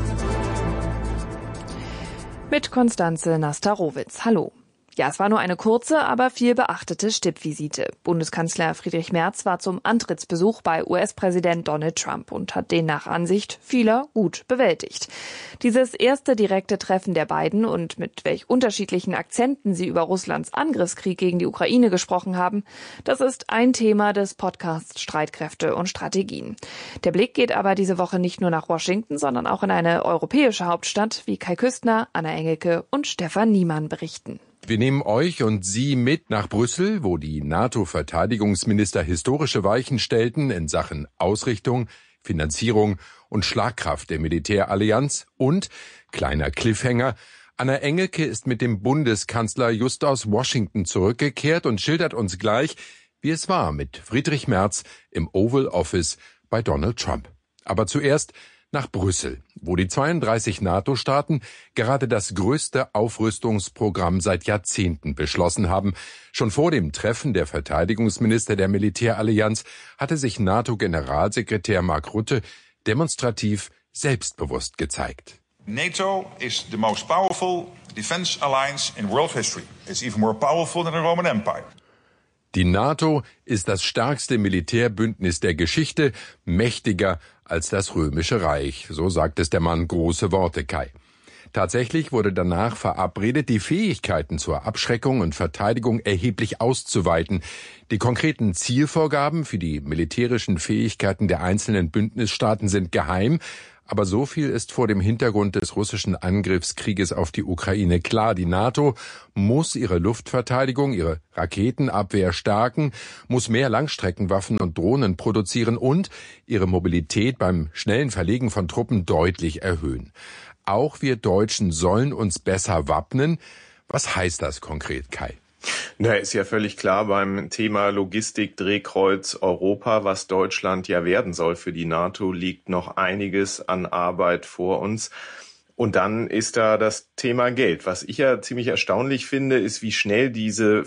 Mit Constanze Nastarowitz. Hallo. Ja, es war nur eine kurze, aber viel beachtete Stippvisite. Bundeskanzler Friedrich Merz war zum Antrittsbesuch bei US-Präsident Donald Trump und hat den nach Ansicht vieler gut bewältigt. Dieses erste direkte Treffen der beiden und mit welch unterschiedlichen Akzenten sie über Russlands Angriffskrieg gegen die Ukraine gesprochen haben, das ist ein Thema des Podcasts Streitkräfte und Strategien. Der Blick geht aber diese Woche nicht nur nach Washington, sondern auch in eine europäische Hauptstadt, wie Kai Küstner, Anna Engelke und Stefan Niemann berichten. Wir nehmen euch und Sie mit nach Brüssel, wo die NATO-Verteidigungsminister historische Weichen stellten in Sachen Ausrichtung, Finanzierung und Schlagkraft der Militärallianz. Und, kleiner Cliffhanger, Anna Engelke ist mit dem Bundeskanzler just aus Washington zurückgekehrt und schildert uns gleich, wie es war mit Friedrich Merz im Oval Office bei Donald Trump. Aber zuerst nach Brüssel, wo die 32 NATO-Staaten gerade das größte Aufrüstungsprogramm seit Jahrzehnten beschlossen haben. Schon vor dem Treffen der Verteidigungsminister der Militärallianz hatte sich NATO-Generalsekretär Mark Rutte demonstrativ selbstbewusst gezeigt. NATO is the most powerful defense alliance in world history. It's even more powerful than the Roman Empire. Die NATO ist das stärkste Militärbündnis der Geschichte, mächtiger als das Römische Reich, so sagt es der Mann, große Worte, Kai. Tatsächlich wurde danach verabredet, die Fähigkeiten zur Abschreckung und Verteidigung erheblich auszuweiten. Die konkreten Zielvorgaben für die militärischen Fähigkeiten der einzelnen Bündnisstaaten sind geheim, aber so viel ist vor dem Hintergrund des russischen Angriffskrieges auf die Ukraine klar. Die NATO muss ihre Luftverteidigung, ihre Raketenabwehr stärken, muss mehr Langstreckenwaffen und Drohnen produzieren und ihre Mobilität beim schnellen Verlegen von Truppen deutlich erhöhen. Auch wir Deutschen sollen uns besser wappnen. Was heißt das konkret, Kai? Na, ist ja völlig klar beim Thema Logistik Drehkreuz Europa, was Deutschland ja werden soll für die NATO, liegt noch einiges an Arbeit vor uns. Und dann ist da das Thema Geld. Was ich ja ziemlich erstaunlich finde, ist, wie schnell diese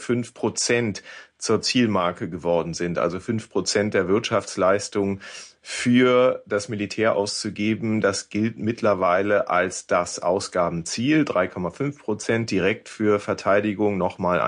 5% zur Zielmarke geworden sind. Also 5% der Wirtschaftsleistung für das Militär auszugeben, das gilt mittlerweile als das Ausgabenziel. 3,5% direkt für Verteidigung, nochmal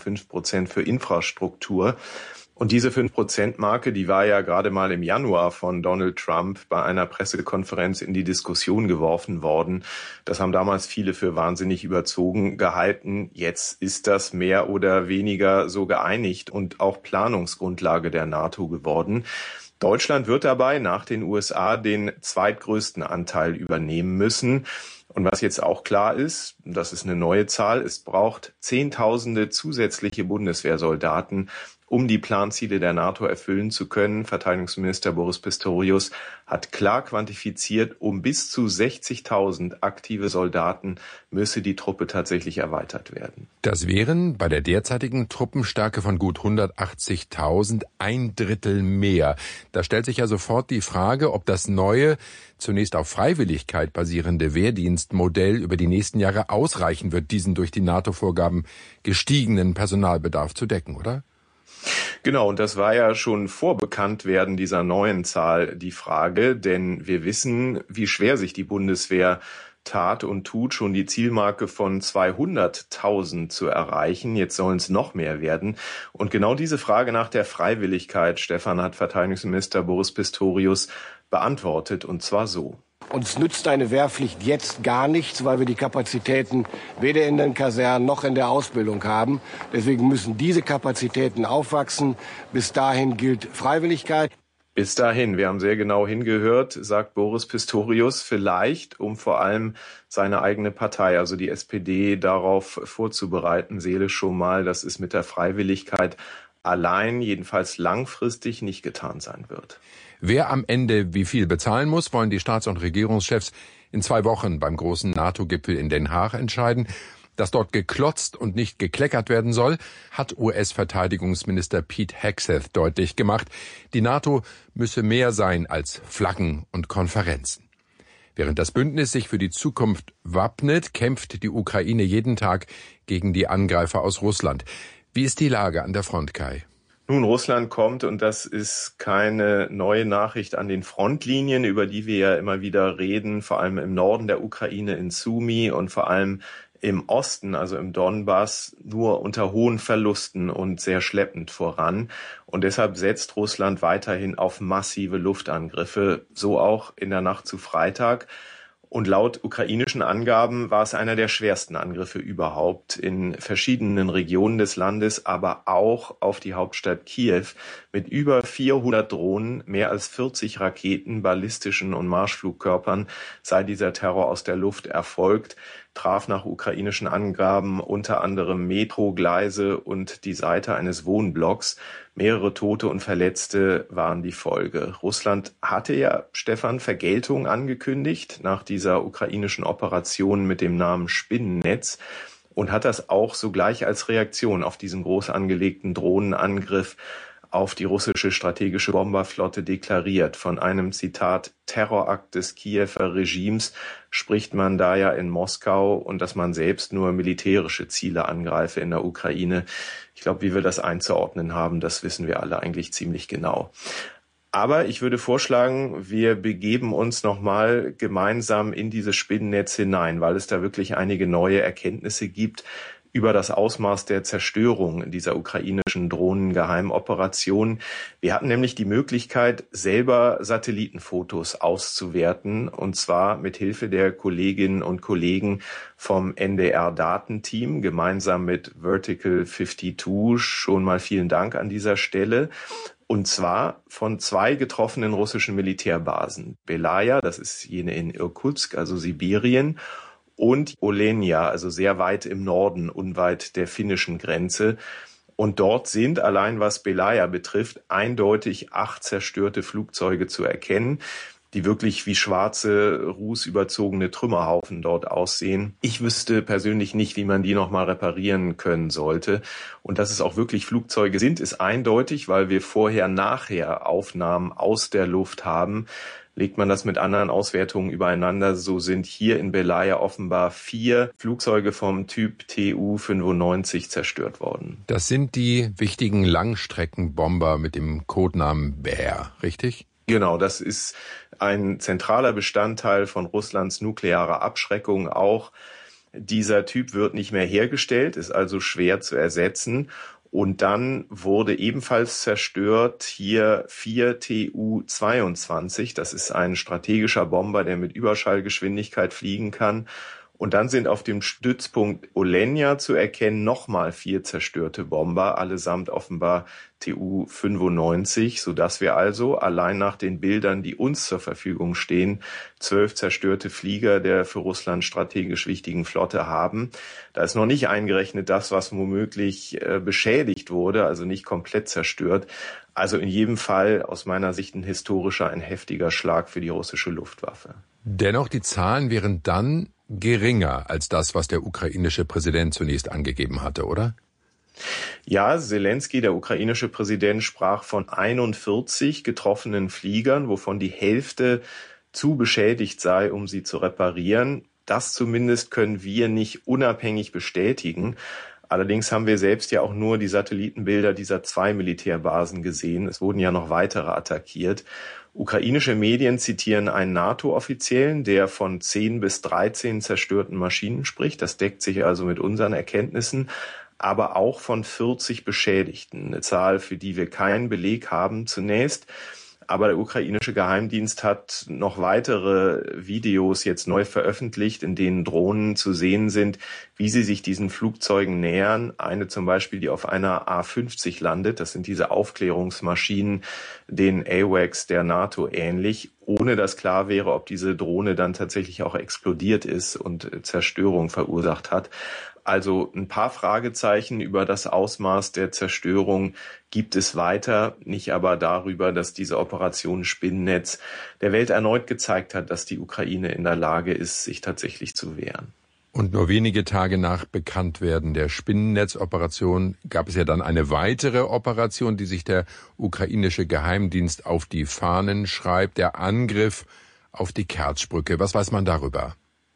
1,5% für Infrastruktur. Und diese 5%-Marke, die war ja gerade mal im Januar von Donald Trump bei einer Pressekonferenz in die Diskussion geworfen worden. Das haben damals viele für wahnsinnig überzogen gehalten. Jetzt ist das mehr oder weniger so geeinigt und auch Planungsgrundlage der NATO geworden. Deutschland wird dabei nach den USA den zweitgrößten Anteil übernehmen müssen. Und was jetzt auch klar ist, das ist eine neue Zahl, es braucht Zehntausende zusätzliche Bundeswehrsoldaten, um die Planziele der NATO erfüllen zu können. Verteidigungsminister Boris Pistorius hat klar quantifiziert, um bis zu 60.000 aktive Soldaten müsse die Truppe tatsächlich erweitert werden. Das wären bei der derzeitigen Truppenstärke von gut 180.000 ein Drittel mehr. Da stellt sich ja sofort die Frage, ob das neue, zunächst auf Freiwilligkeit basierende Wehrdienstmodell über die nächsten Jahre ausreichen wird, diesen durch die NATO-Vorgaben gestiegenen Personalbedarf zu decken, oder? Genau, und das war ja schon vor Bekanntwerden dieser neuen Zahl die Frage, denn wir wissen, wie schwer sich die Bundeswehr tat und tut, schon die Zielmarke von 200.000 zu erreichen. Jetzt sollen es noch mehr werden. Und genau diese Frage nach der Freiwilligkeit, Stefan, hat Verteidigungsminister Boris Pistorius beantwortet, und zwar so. Uns nützt eine Wehrpflicht jetzt gar nichts, weil wir die Kapazitäten weder in den Kasernen noch in der Ausbildung haben. Deswegen müssen diese Kapazitäten aufwachsen. Bis dahin gilt Freiwilligkeit. Bis dahin, wir haben sehr genau hingehört, sagt Boris Pistorius, vielleicht um vor allem seine eigene Partei, also die SPD, darauf vorzubereiten, seelisch schon mal, dass es mit der Freiwilligkeit allein, jedenfalls langfristig, nicht getan sein wird. Wer am Ende wie viel bezahlen muss, wollen die Staats- und Regierungschefs in 2 Wochen beim großen NATO-Gipfel in Den Haag entscheiden. Dass dort geklotzt und nicht gekleckert werden soll, hat US-Verteidigungsminister Pete Hegseth deutlich gemacht. Die NATO müsse mehr sein als Flaggen und Konferenzen. Während das Bündnis sich für die Zukunft wappnet, kämpft die Ukraine jeden Tag gegen die Angreifer aus Russland. Wie ist die Lage an der Front, Kai? Nun, Russland kommt, und das ist keine neue Nachricht, an den Frontlinien, über die wir ja immer wieder reden, vor allem im Norden der Ukraine in Sumy und vor allem im Osten, also im Donbass, nur unter hohen Verlusten und sehr schleppend voran. Und deshalb setzt Russland weiterhin auf massive Luftangriffe, so auch in der Nacht zu Freitag. Und laut ukrainischen Angaben war es einer der schwersten Angriffe überhaupt in verschiedenen Regionen des Landes, aber auch auf die Hauptstadt Kiew mit über 400 Drohnen, mehr als 40 Raketen, ballistischen und Marschflugkörpern sei dieser Terror aus der Luft erfolgt, traf nach ukrainischen Angaben unter anderem Metrogleise und die Seite eines Wohnblocks. Mehrere Tote und Verletzte waren die Folge. Russland hatte ja, Stefan, Vergeltung angekündigt nach dieser ukrainischen Operation mit dem Namen Spinnennetz und hat das auch sogleich als Reaktion auf diesen groß angelegten Drohnenangriff auf die russische strategische Bomberflotte deklariert. Von einem, Zitat, Terrorakt des Kiewer Regimes spricht man da ja in Moskau und dass man selbst nur militärische Ziele angreife in der Ukraine. Ich glaube, wie wir das einzuordnen haben, das wissen wir alle eigentlich ziemlich genau. Aber ich würde vorschlagen, wir begeben uns nochmal gemeinsam in dieses Spinnennetz hinein, weil es da wirklich einige neue Erkenntnisse gibt über das Ausmaß der Zerstörung dieser ukrainischen Drohnengeheimoperation. Wir hatten nämlich die Möglichkeit, selber Satellitenfotos auszuwerten, und zwar mit Hilfe der Kolleginnen und Kollegen vom NDR-Datenteam, gemeinsam mit Vertical 52. Schon mal vielen Dank an dieser Stelle. Und zwar von 2 getroffenen russischen Militärbasen. Belaya, das ist jene in Irkutsk, also Sibirien, und Olenja, also sehr weit im Norden, unweit der finnischen Grenze. Und dort sind, allein was Belaya betrifft, eindeutig 8 zerstörte Flugzeuge zu erkennen, die wirklich wie schwarze, rußüberzogene Trümmerhaufen dort aussehen. Ich wüsste persönlich nicht, wie man die nochmal reparieren können sollte. Und dass es auch wirklich Flugzeuge sind, ist eindeutig, weil wir vorher-nachher Aufnahmen aus der Luft haben. Legt man das mit anderen Auswertungen übereinander, so sind hier in Belaya offenbar 4 Flugzeuge vom Typ Tu-95 zerstört worden. Das sind die wichtigen Langstreckenbomber mit dem Codenamen Bear, richtig? Genau, das ist ein zentraler Bestandteil von Russlands nuklearer Abschreckung auch. Dieser Typ wird nicht mehr hergestellt, ist also schwer zu ersetzen. Und dann wurde ebenfalls zerstört hier 4 Tu-22. Das ist ein strategischer Bomber, der mit Überschallgeschwindigkeit fliegen kann. Und dann sind auf dem Stützpunkt Olenja zu erkennen nochmal 4 zerstörte Bomber, allesamt offenbar Tu-95, sodass wir also allein nach den Bildern, die uns zur Verfügung stehen, 12 zerstörte Flieger der für Russland strategisch wichtigen Flotte haben. Da ist noch nicht eingerechnet das, was womöglich beschädigt wurde, also nicht komplett zerstört. Also in jedem Fall aus meiner Sicht ein historischer, ein heftiger Schlag für die russische Luftwaffe. Dennoch, die Zahlen wären dann geringer als das, was der ukrainische Präsident zunächst angegeben hatte, oder? Ja, Zelensky, der ukrainische Präsident, sprach von 41 getroffenen Fliegern, wovon die Hälfte zu beschädigt sei, um sie zu reparieren. Das zumindest können wir nicht unabhängig bestätigen. Allerdings haben wir selbst ja auch nur die Satellitenbilder dieser 2 Militärbasen gesehen. Es wurden ja noch weitere attackiert. Ukrainische Medien zitieren einen NATO-Offiziellen, der von 10 bis 13 zerstörten Maschinen spricht. Das deckt sich also mit unseren Erkenntnissen, aber auch von 40 Beschädigten. Eine Zahl, für die wir keinen Beleg haben zunächst. Aber der ukrainische Geheimdienst hat noch weitere Videos jetzt neu veröffentlicht, in denen Drohnen zu sehen sind, wie sie sich diesen Flugzeugen nähern. Eine zum Beispiel, die auf einer A-50 landet. Das sind diese Aufklärungsmaschinen, den AWACS der NATO ähnlich, ohne dass klar wäre, ob diese Drohne dann tatsächlich auch explodiert ist und Zerstörung verursacht hat. Also ein paar Fragezeichen über das Ausmaß der Zerstörung gibt es weiter, nicht aber darüber, dass diese Operation Spinnennetz der Welt erneut gezeigt hat, dass die Ukraine in der Lage ist, sich tatsächlich zu wehren. Und nur wenige Tage nach Bekanntwerden der Spinnennetz-Operation gab es ja dann eine weitere Operation, die sich der ukrainische Geheimdienst auf die Fahnen schreibt, der Angriff auf die Kertschbrücke. Was weiß man darüber?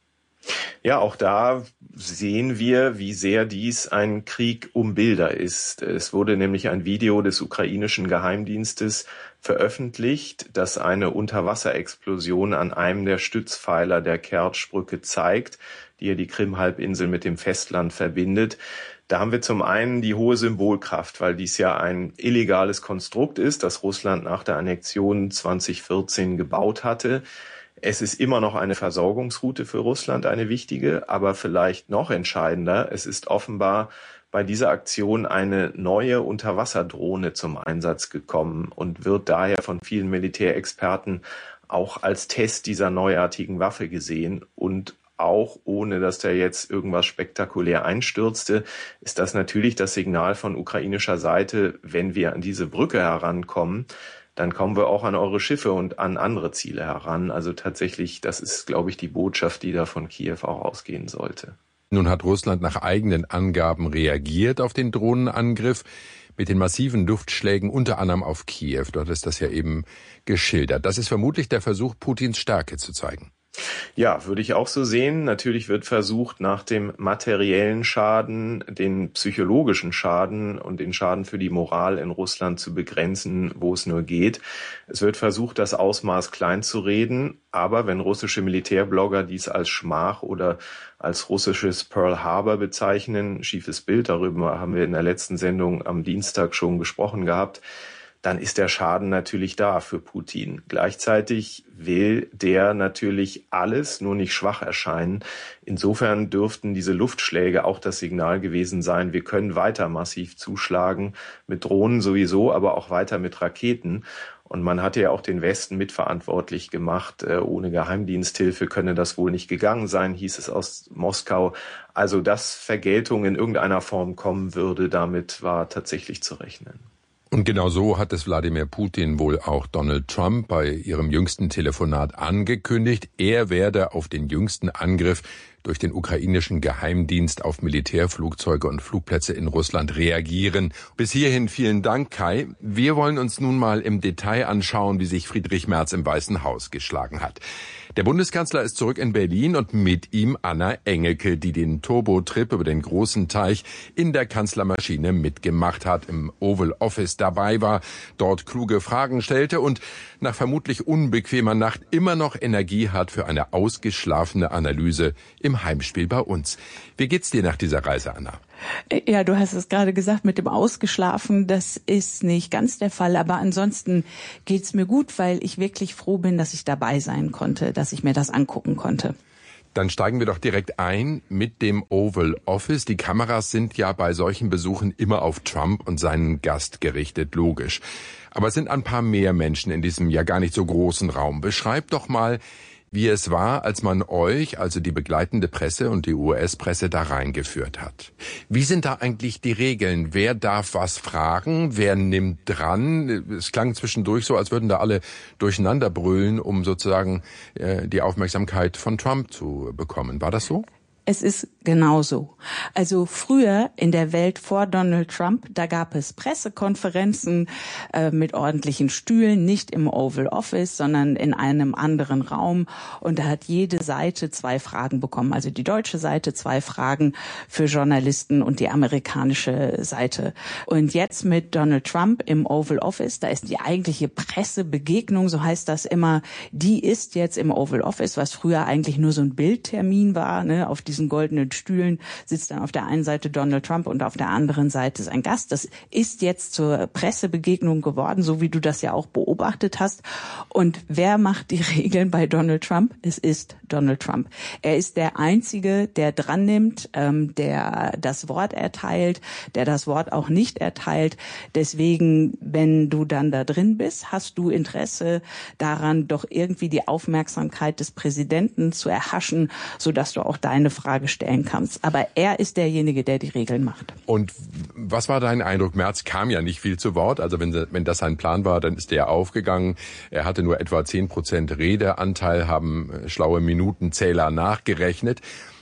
Ja, auch da sehen wir, wie sehr dies ein Krieg um Bilder ist. Es wurde nämlich ein Video des ukrainischen Geheimdienstes veröffentlicht, das eine Unterwasserexplosion an einem der Stützpfeiler der Kertschbrücke zeigt, die ja die Krim-Halbinsel mit dem Festland verbindet. Da haben wir zum einen die hohe Symbolkraft, weil dies ja ein illegales Konstrukt ist, das Russland nach der Annexion 2014 gebaut hatte. Es ist immer noch eine Versorgungsroute für Russland, eine wichtige, aber vielleicht noch entscheidender, es ist offenbar bei dieser Aktion eine neue Unterwasserdrohne zum Einsatz gekommen und wird daher von vielen Militärexperten auch als Test dieser neuartigen Waffe gesehen. Und auch ohne, dass da jetzt irgendwas spektakulär einstürzte, ist das natürlich das Signal von ukrainischer Seite, wenn wir an diese Brücke herankommen, dann kommen wir auch an eure Schiffe und an andere Ziele heran. Also tatsächlich, das ist, glaube ich, die Botschaft, die da von Kiew auch ausgehen sollte. Nun hat Russland nach eigenen Angaben reagiert auf den Drohnenangriff mit den massiven Luftschlägen unter anderem auf Kiew. Dort ist das ja eben geschildert. Das ist vermutlich der Versuch, Putins Stärke zu zeigen. Ja, würde ich auch so sehen. Natürlich wird versucht, nach dem materiellen Schaden den psychologischen Schaden und den Schaden für die Moral in Russland zu begrenzen, wo es nur geht. Es wird versucht, das Ausmaß klein zu reden. Aber wenn russische Militärblogger dies als Schmach oder als russisches Pearl Harbor bezeichnen, schiefes Bild, darüber haben wir in der letzten Sendung am Dienstag schon gesprochen gehabt, dann ist der Schaden natürlich da für Putin. Gleichzeitig will der natürlich alles, nur nicht schwach erscheinen. Insofern dürften diese Luftschläge auch das Signal gewesen sein, wir können weiter massiv zuschlagen, mit Drohnen sowieso, aber auch weiter mit Raketen. Und man hatte ja auch den Westen mitverantwortlich gemacht. Ohne Geheimdiensthilfe könne das wohl nicht gegangen sein, hieß es aus Moskau. Also, dass Vergeltung in irgendeiner Form kommen würde, damit war tatsächlich zu rechnen. Und genau so hat es Wladimir Putin wohl auch Donald Trump bei ihrem jüngsten Telefonat angekündigt. Er werde auf den jüngsten Angriff durch den ukrainischen Geheimdienst auf Militärflugzeuge und Flugplätze in Russland reagieren. Bis hierhin vielen Dank, Kai. Wir wollen uns nun mal im Detail anschauen, wie sich Friedrich Merz im Weißen Haus geschlagen hat. Der Bundeskanzler ist zurück in Berlin und mit ihm Anna Engelke, die den Turbo-Trip über den großen Teich in der Kanzlermaschine mitgemacht hat, im Oval Office dabei war, dort kluge Fragen stellte und nach vermutlich unbequemer Nacht immer noch Energie hat für eine ausgeschlafene Analyse im Heimspiel bei uns. Wie geht's dir nach dieser Reise, Anna? Ja, du hast es gerade gesagt, mit dem Ausgeschlafen, das ist nicht ganz der Fall, aber ansonsten geht's mir gut, weil ich wirklich froh bin, dass ich dabei sein konnte, dass ich mir das angucken konnte. Dann steigen wir doch direkt ein mit dem Oval Office. Die Kameras sind ja bei solchen Besuchen immer auf Trump und seinen Gast gerichtet, logisch. Aber es sind ein paar mehr Menschen in diesem ja gar nicht so großen Raum. Beschreib doch mal, wie es war, als man euch, also die begleitende Presse und die US-Presse, da reingeführt hat. Wie sind da eigentlich die Regeln? Wer darf was fragen? Wer nimmt dran? Es klang zwischendurch so, als würden da alle durcheinander brüllen, um sozusagen die Aufmerksamkeit von Trump zu bekommen. War das so? Es ist genauso. Also früher in der Welt vor Donald Trump, da gab es Pressekonferenzen mit ordentlichen Stühlen, nicht im Oval Office, sondern in einem anderen Raum. Und da hat jede Seite 2 Fragen bekommen. Also die deutsche Seite 2 Fragen für Journalisten und die amerikanische Seite. Und jetzt mit Donald Trump im Oval Office, da ist die eigentliche Pressebegegnung, so heißt das immer, die ist jetzt im Oval Office, was früher eigentlich nur so ein Bildtermin war, ne, auf diesen goldenen Stühlen sitzt dann auf der einen Seite Donald Trump und auf der anderen Seite sein Gast. Das ist jetzt zur Pressebegegnung geworden, so wie du das ja auch beobachtet hast. Und wer macht die Regeln bei Donald Trump? Es ist Donald Trump. Er ist der Einzige, der dran nimmt, der das Wort erteilt, der das Wort auch nicht erteilt. Deswegen, wenn du dann da drin bist, hast du Interesse daran, doch irgendwie die Aufmerksamkeit des Präsidenten zu erhaschen, sodass du auch deine Frage stellen kannst. Aber er ist derjenige, der die Regeln macht. Und was war dein Eindruck? Merz kam ja nicht viel zu Wort. Also wenn das sein Plan war, dann ist er aufgegangen. Er hatte nur etwa 10% Redeanteil, haben schlaue Minutenzähler nachgerechnet.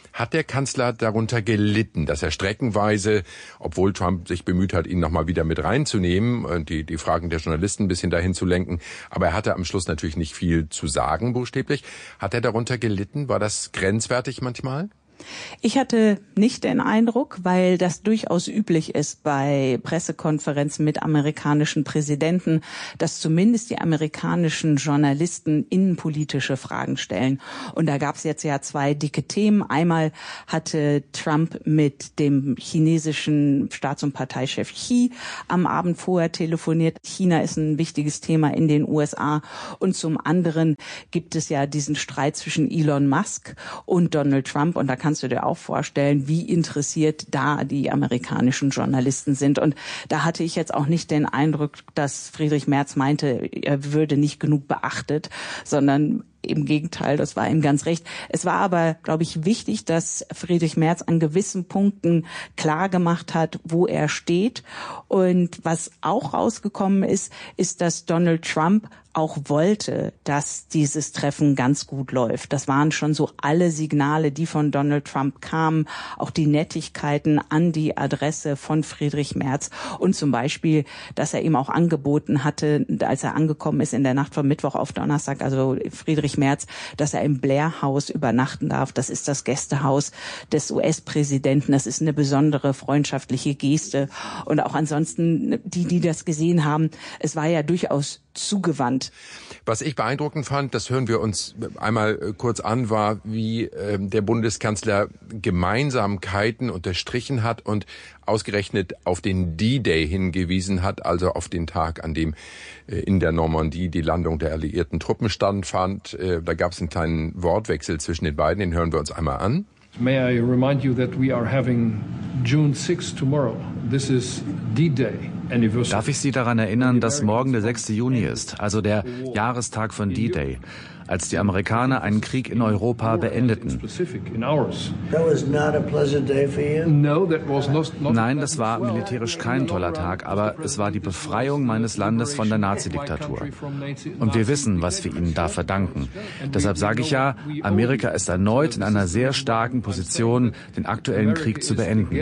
Hat der Kanzler darunter gelitten, dass er streckenweise, obwohl Trump sich bemüht hat, ihn nochmal wieder mit reinzunehmen und die Fragen der Journalisten ein bisschen dahin zu lenken, aber er hatte am Schluss natürlich nicht viel zu sagen, buchstäblich. Hat er darunter gelitten? War das grenzwertig manchmal? Ich hatte nicht den Eindruck, weil das durchaus üblich ist bei Pressekonferenzen mit amerikanischen Präsidenten, dass zumindest die amerikanischen Journalisten innenpolitische Fragen stellen. Und da gab es jetzt ja 2 dicke Themen. Einmal hatte Trump mit dem chinesischen Staats- und Parteichef Xi am Abend vorher telefoniert. China ist ein wichtiges Thema in den USA. Und zum anderen gibt es ja diesen Streit zwischen Elon Musk und Donald Trump. Und da kannst du dir auch vorstellen, wie interessiert da die amerikanischen Journalisten sind. Und da hatte ich jetzt auch nicht den Eindruck, dass Friedrich Merz meinte, er würde nicht genug beachtet, sondern im Gegenteil, das war ihm ganz recht. Es war aber, glaube ich, wichtig, dass Friedrich Merz an gewissen Punkten klar gemacht hat, wo er steht. Und was auch rausgekommen ist, dass Donald Trump auch wollte, dass dieses Treffen ganz gut läuft. Das waren schon so alle Signale, die von Donald Trump kamen, auch die Nettigkeiten an die Adresse von Friedrich Merz und zum Beispiel, dass er ihm auch angeboten hatte, als er angekommen ist in der Nacht von Mittwoch auf Donnerstag, also Friedrich Merz, dass er im Blair-Haus übernachten darf. Das ist das Gästehaus des US-Präsidenten. Das ist eine besondere freundschaftliche Geste. Und auch ansonsten, die das gesehen haben, es war ja durchaus zugewandt. Was ich beeindruckend fand, das hören wir uns einmal kurz an, war, wie der Bundeskanzler Gemeinsamkeiten unterstrichen hat und ausgerechnet auf den D-Day hingewiesen hat, also auf den Tag, an dem in der Normandie die Landung der alliierten Truppen stattfand. Da gab es einen kleinen Wortwechsel zwischen den beiden, den hören wir uns einmal an. May I remind you that we are having June 6 tomorrow. This is D-Day. Darf ich Sie daran erinnern, dass morgen der 6. Juni ist, also der Jahrestag von D-Day, als die Amerikaner einen Krieg in Europa beendeten? Nein, das war militärisch kein toller Tag, aber es war die Befreiung meines Landes von der Nazi-Diktatur. Und wir wissen, was wir ihnen da verdanken. Deshalb sage ich ja, Amerika ist erneut in einer sehr starken Position, den aktuellen Krieg zu beenden.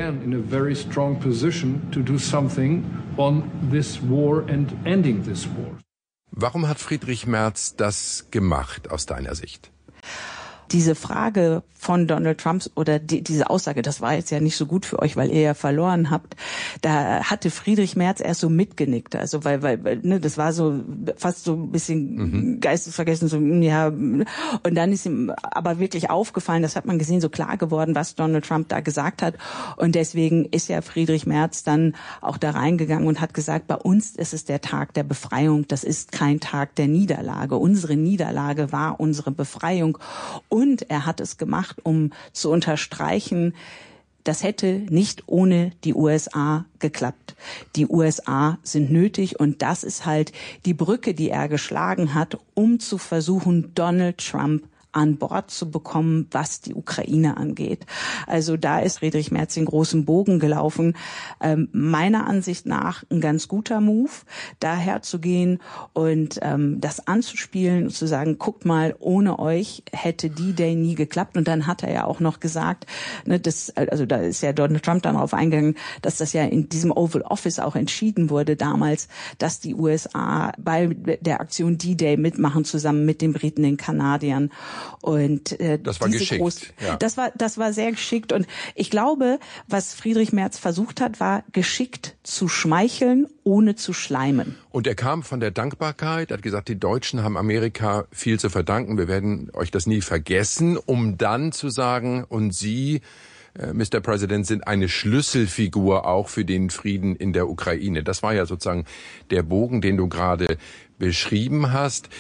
Warum hat Friedrich Merz das gemacht aus deiner Sicht? Diese Frage von Donald Trump oder diese Aussage, das war jetzt ja nicht so gut für euch, weil ihr ja verloren habt, da hatte Friedrich Merz erst so mitgenickt, also weil das war so fast so ein bisschen geistesvergessen, so ja, und dann ist ihm aber wirklich aufgefallen, das hat man gesehen, so klar geworden, was Donald Trump da gesagt hat, und deswegen ist ja Friedrich Merz dann auch da reingegangen und hat gesagt, bei uns ist es der Tag der Befreiung, das ist kein Tag der Niederlage, unsere Niederlage war unsere Befreiung. Und er hat es gemacht, um zu unterstreichen, das hätte nicht ohne die USA geklappt. Die USA sind nötig und das ist halt die Brücke, die er geschlagen hat, um zu versuchen, Donald Trump an Bord zu bekommen, was die Ukraine angeht. Also da ist Friedrich Merz den großen Bogen gelaufen. Meiner Ansicht nach ein ganz guter Move, daher zu gehen und das anzuspielen und zu sagen, guckt mal, ohne euch hätte D-Day nie geklappt. Und dann hat er ja auch noch gesagt, ne, also da ist ja Donald Trump dann darauf eingegangen, dass das ja in diesem Oval Office auch entschieden wurde damals, dass die USA bei der Aktion D-Day mitmachen, zusammen mit den Briten, den Kanadiern. Und das war geschickt. Ja. Das war sehr geschickt. Und ich glaube, was Friedrich Merz versucht hat, war geschickt zu schmeicheln, ohne zu schleimen. Und er kam von der Dankbarkeit, hat gesagt, die Deutschen haben Amerika viel zu verdanken, wir werden euch das nie vergessen, um dann zu sagen, und Sie, Mr. President, sind eine Schlüsselfigur auch für den Frieden in der Ukraine. Das war ja sozusagen der Bogen, den du gerade beschrieben hast.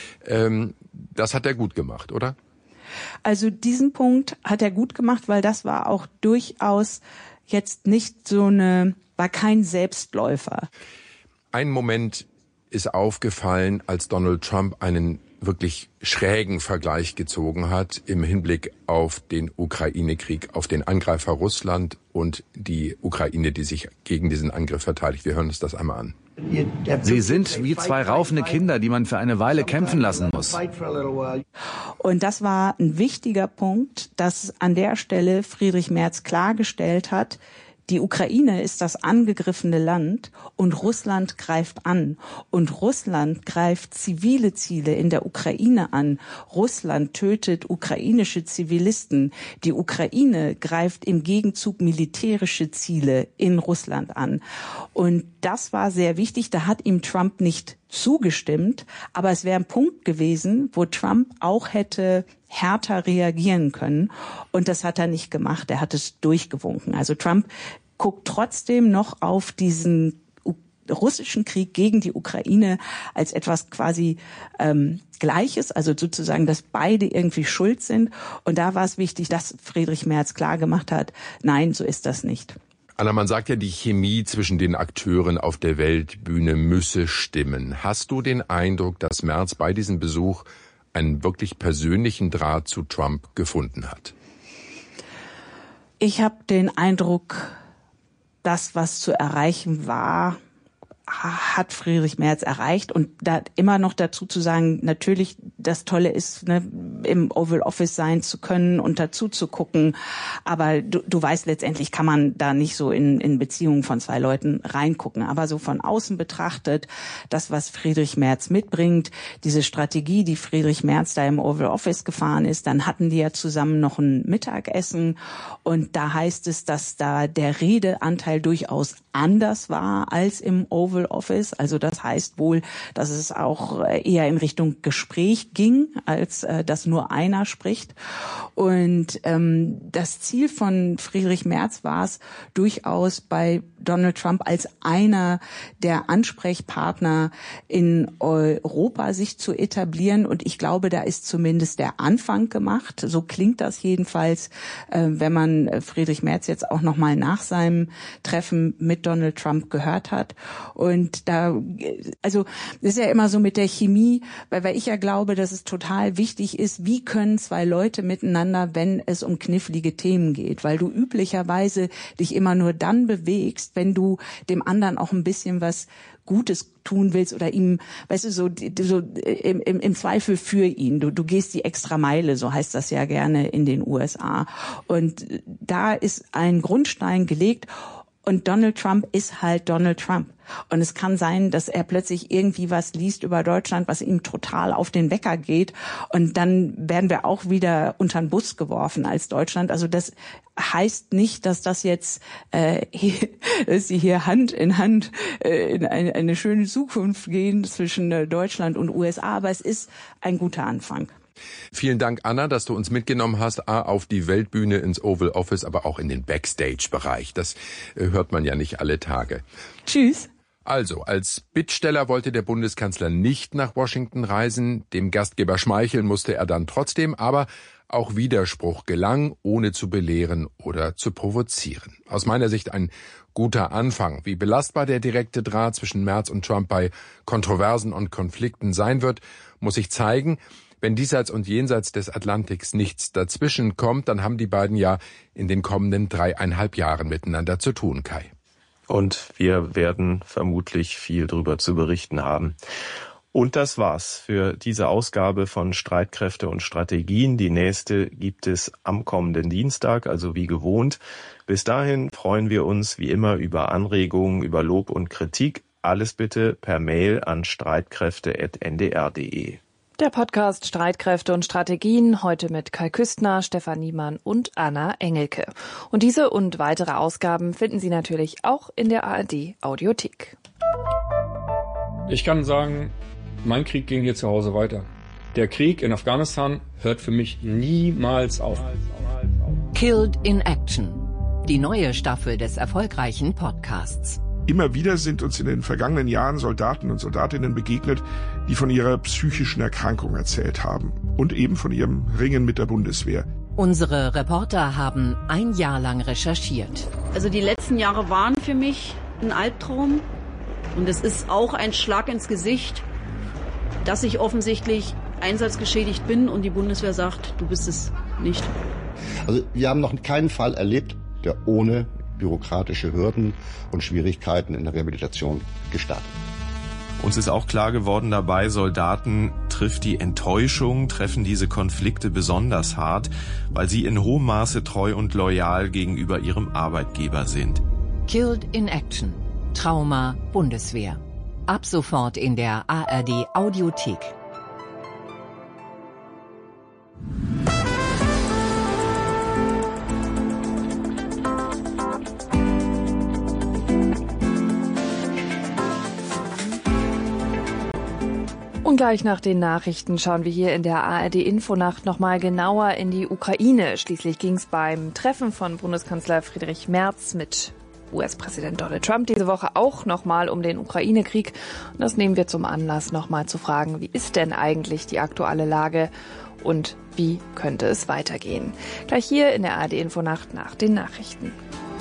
Das hat er gut gemacht, oder? Also diesen Punkt hat er gut gemacht, weil das war auch durchaus jetzt nicht war kein Selbstläufer. Ein Moment ist aufgefallen, als Donald Trump einen wirklich schrägen Vergleich gezogen hat im Hinblick auf den Ukraine-Krieg, auf den Angreifer Russland und die Ukraine, die sich gegen diesen Angriff verteidigt. Wir hören uns das einmal an. Sie sind wie 2 raufende Kinder, die man für eine Weile kämpfen lassen muss. Und das war ein wichtiger Punkt, dass an der Stelle Friedrich Merz klargestellt hat, die Ukraine ist das angegriffene Land und Russland greift an. Und Russland greift zivile Ziele in der Ukraine an. Russland tötet ukrainische Zivilisten. Die Ukraine greift im Gegenzug militärische Ziele in Russland an. Und das war sehr wichtig. Da hat ihm Trump nicht zugestimmt. Aber es wäre ein Punkt gewesen, wo Trump auch hätte härter reagieren können. Und das hat er nicht gemacht. Er hat es durchgewunken. Also Trump guckt trotzdem noch auf diesen russischen Krieg gegen die Ukraine als etwas quasi Gleiches, also sozusagen, dass beide irgendwie schuld sind. Und da war es wichtig, dass Friedrich Merz klar gemacht hat, nein, so ist das nicht. Anna, man sagt ja, die Chemie zwischen den Akteuren auf der Weltbühne müsse stimmen. Hast du den Eindruck, dass Merz bei diesem Besuch einen wirklich persönlichen Draht zu Trump gefunden hat? Ich habe den Eindruck, das, was zu erreichen war, hat Friedrich Merz erreicht. Und da immer noch dazu zu sagen, natürlich, das Tolle ist, ne, im Oval Office sein zu können und dazu zu gucken. Aber du weißt, letztendlich kann man da nicht so in Beziehungen von zwei Leuten reingucken. Aber so von außen betrachtet, das, was Friedrich Merz mitbringt, diese Strategie, die Friedrich Merz da im Oval Office gefahren ist, dann hatten die ja zusammen noch ein Mittagessen. Und da heißt es, dass da der Redeanteil durchaus anders war als im Oval Office. Also das heißt wohl, dass es auch eher in Richtung Gespräch ging, als dass nur einer spricht. Und das Ziel von Friedrich Merz war es, durchaus bei Donald Trump als einer der Ansprechpartner in Europa sich zu etablieren. Und ich glaube, da ist zumindest der Anfang gemacht. So klingt das jedenfalls, wenn man Friedrich Merz jetzt auch noch mal nach seinem Treffen mit Donald Trump gehört hat. Und da, also das ist ja immer so mit der Chemie, weil ich ja glaube, dass es total wichtig ist, wie können zwei Leute miteinander, wenn es um knifflige Themen geht, weil du üblicherweise dich immer nur dann bewegst, wenn du dem anderen auch ein bisschen was Gutes tun willst oder ihm, weißt du, so im Zweifel für ihn. Du gehst die extra Meile, so heißt das ja gerne in den USA. Und da ist ein Grundstein gelegt. Und Donald Trump ist halt Donald Trump. Und es kann sein, dass er plötzlich irgendwie was liest über Deutschland, was ihm total auf den Wecker geht. Und dann werden wir auch wieder unter den Bus geworfen als Deutschland. Also das heißt nicht, dass das jetzt, dass sie hier Hand in Hand in eine schöne Zukunft gehen zwischen Deutschland und USA. Aber es ist ein guter Anfang. Vielen Dank, Anna, dass du uns mitgenommen hast, auf die Weltbühne, ins Oval Office, aber auch in den Backstage-Bereich. Das hört man ja nicht alle Tage. Tschüss. Also, als Bittsteller wollte der Bundeskanzler nicht nach Washington reisen. Dem Gastgeber schmeicheln musste er dann trotzdem, aber auch Widerspruch gelang, ohne zu belehren oder zu provozieren. Aus meiner Sicht ein guter Anfang. Wie belastbar der direkte Draht zwischen Merz und Trump bei Kontroversen und Konflikten sein wird, muss sich zeigen. Wenn diesseits und jenseits des Atlantiks nichts dazwischen kommt, dann haben die beiden ja in den kommenden 3,5 Jahren miteinander zu tun, Kai. Und wir werden vermutlich viel drüber zu berichten haben. Und das war's für diese Ausgabe von Streitkräfte und Strategien. Die nächste gibt es am kommenden Dienstag, also wie gewohnt. Bis dahin freuen wir uns wie immer über Anregungen, über Lob und Kritik. Alles bitte per Mail an streitkräfte@ndr.de. Der Podcast Streitkräfte und Strategien, heute mit Kai Küstner, Stefan Niemann und Anna Engelke. Und diese und weitere Ausgaben finden Sie natürlich auch in der ARD-Audiothek. Ich kann sagen, mein Krieg ging hier zu Hause weiter. Der Krieg in Afghanistan hört für mich niemals auf. Killed in Action, die neue Staffel des erfolgreichen Podcasts. Immer wieder sind uns in den vergangenen Jahren Soldaten und Soldatinnen begegnet, die von ihrer psychischen Erkrankung erzählt haben und eben von ihrem Ringen mit der Bundeswehr. Unsere Reporter haben ein Jahr lang recherchiert. Also die letzten Jahre waren für mich ein Albtraum und es ist auch ein Schlag ins Gesicht, dass ich offensichtlich einsatzgeschädigt bin und die Bundeswehr sagt, du bist es nicht. Also wir haben noch keinen Fall erlebt, der ohne bürokratische Hürden und Schwierigkeiten in der Rehabilitation gestartet. Uns ist auch klar geworden dabei, Soldaten trifft die Enttäuschung, treffen diese Konflikte besonders hart, weil sie in hohem Maße treu und loyal gegenüber ihrem Arbeitgeber sind. Killed in Action. Trauma Bundeswehr. Ab sofort in der ARD Audiothek. Und gleich nach den Nachrichten schauen wir hier in der ARD-Infonacht nochmal genauer in die Ukraine. Schließlich ging es beim Treffen von Bundeskanzler Friedrich Merz mit US-Präsident Donald Trump diese Woche auch nochmal um den Ukraine-Krieg. Und das nehmen wir zum Anlass, nochmal zu fragen, wie ist denn eigentlich die aktuelle Lage und wie könnte es weitergehen? Gleich hier in der ARD-Infonacht nach den Nachrichten.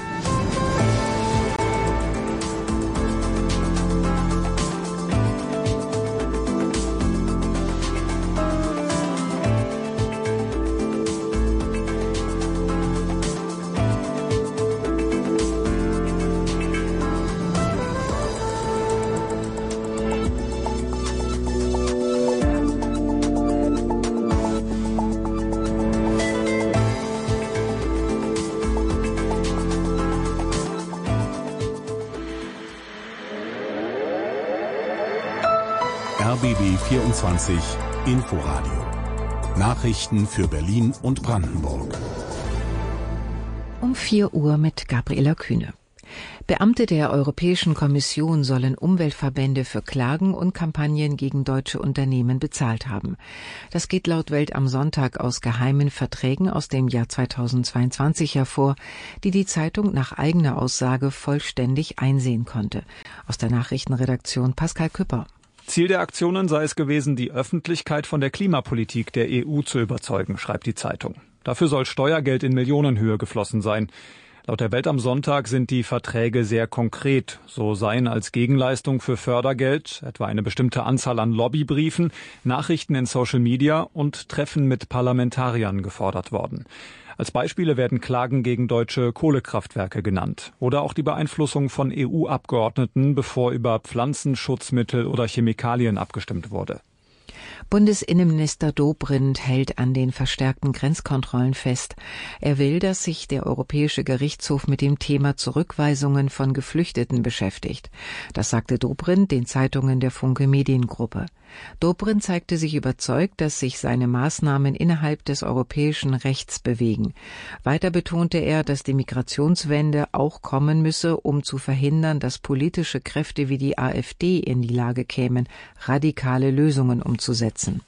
RBB 24 Inforadio. Nachrichten für Berlin und Brandenburg. Um 4 Uhr mit Gabriela Kühne. Beamte der Europäischen Kommission sollen Umweltverbände für Klagen und Kampagnen gegen deutsche Unternehmen bezahlt haben. Das geht laut Welt am Sonntag aus geheimen Verträgen aus dem Jahr 2022 hervor, die die Zeitung nach eigener Aussage vollständig einsehen konnte. Aus der Nachrichtenredaktion Pascal Küpper. Ziel der Aktionen sei es gewesen, die Öffentlichkeit von der Klimapolitik der EU zu überzeugen, schreibt die Zeitung. Dafür soll Steuergeld in Millionenhöhe geflossen sein. Laut der Welt am Sonntag sind die Verträge sehr konkret. So seien als Gegenleistung für Fördergeld etwa eine bestimmte Anzahl an Lobbybriefen, Nachrichten in Social Media und Treffen mit Parlamentariern gefordert worden. Als Beispiele werden Klagen gegen deutsche Kohlekraftwerke genannt oder auch die Beeinflussung von EU-Abgeordneten, bevor über Pflanzenschutzmittel oder Chemikalien abgestimmt wurde. Bundesinnenminister Dobrindt hält an den verstärkten Grenzkontrollen fest. Er will, dass sich der Europäische Gerichtshof mit dem Thema Zurückweisungen von Geflüchteten beschäftigt. Das sagte Dobrindt den Zeitungen der Funke Mediengruppe. Dobrindt zeigte sich überzeugt, dass sich seine Maßnahmen innerhalb des europäischen Rechts bewegen. Weiter betonte er, dass die Migrationswende auch kommen müsse, um zu verhindern, dass politische Kräfte wie die AfD in die Lage kämen, radikale Lösungen umzusetzen.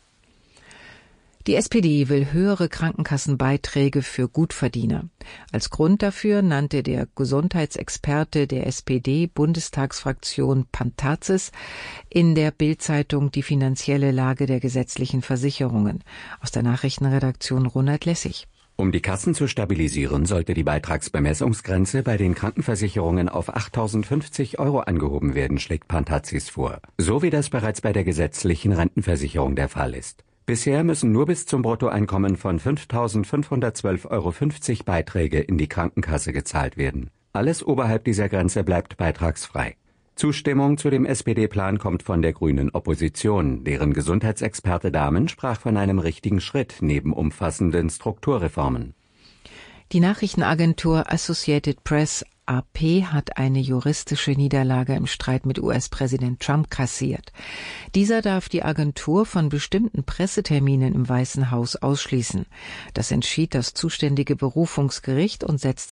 Die SPD will höhere Krankenkassenbeiträge für Gutverdiener. Als Grund dafür nannte der Gesundheitsexperte der SPD-Bundestagsfraktion Pantazis in der Bild-Zeitung die finanzielle Lage der gesetzlichen Versicherungen. Aus der Nachrichtenredaktion Ronald Lessig. Um die Kassen zu stabilisieren, sollte die Beitragsbemessungsgrenze bei den Krankenversicherungen auf 8.050 € angehoben werden, schlägt Pantazis vor. So wie das bereits bei der gesetzlichen Rentenversicherung der Fall ist. Bisher müssen nur bis zum Bruttoeinkommen von 5.512,50 € Beiträge in die Krankenkasse gezahlt werden. Alles oberhalb dieser Grenze bleibt beitragsfrei. Zustimmung zu dem SPD-Plan kommt von der grünen Opposition. Deren Gesundheitsexperte Dahmen sprach von einem richtigen Schritt neben umfassenden Strukturreformen. Die Nachrichtenagentur Associated Press AP hat eine juristische Niederlage im Streit mit US-Präsident Trump kassiert. Dieser darf die Agentur von bestimmten Presseterminen im Weißen Haus ausschließen. Das entschied das zuständige Berufungsgericht und setzt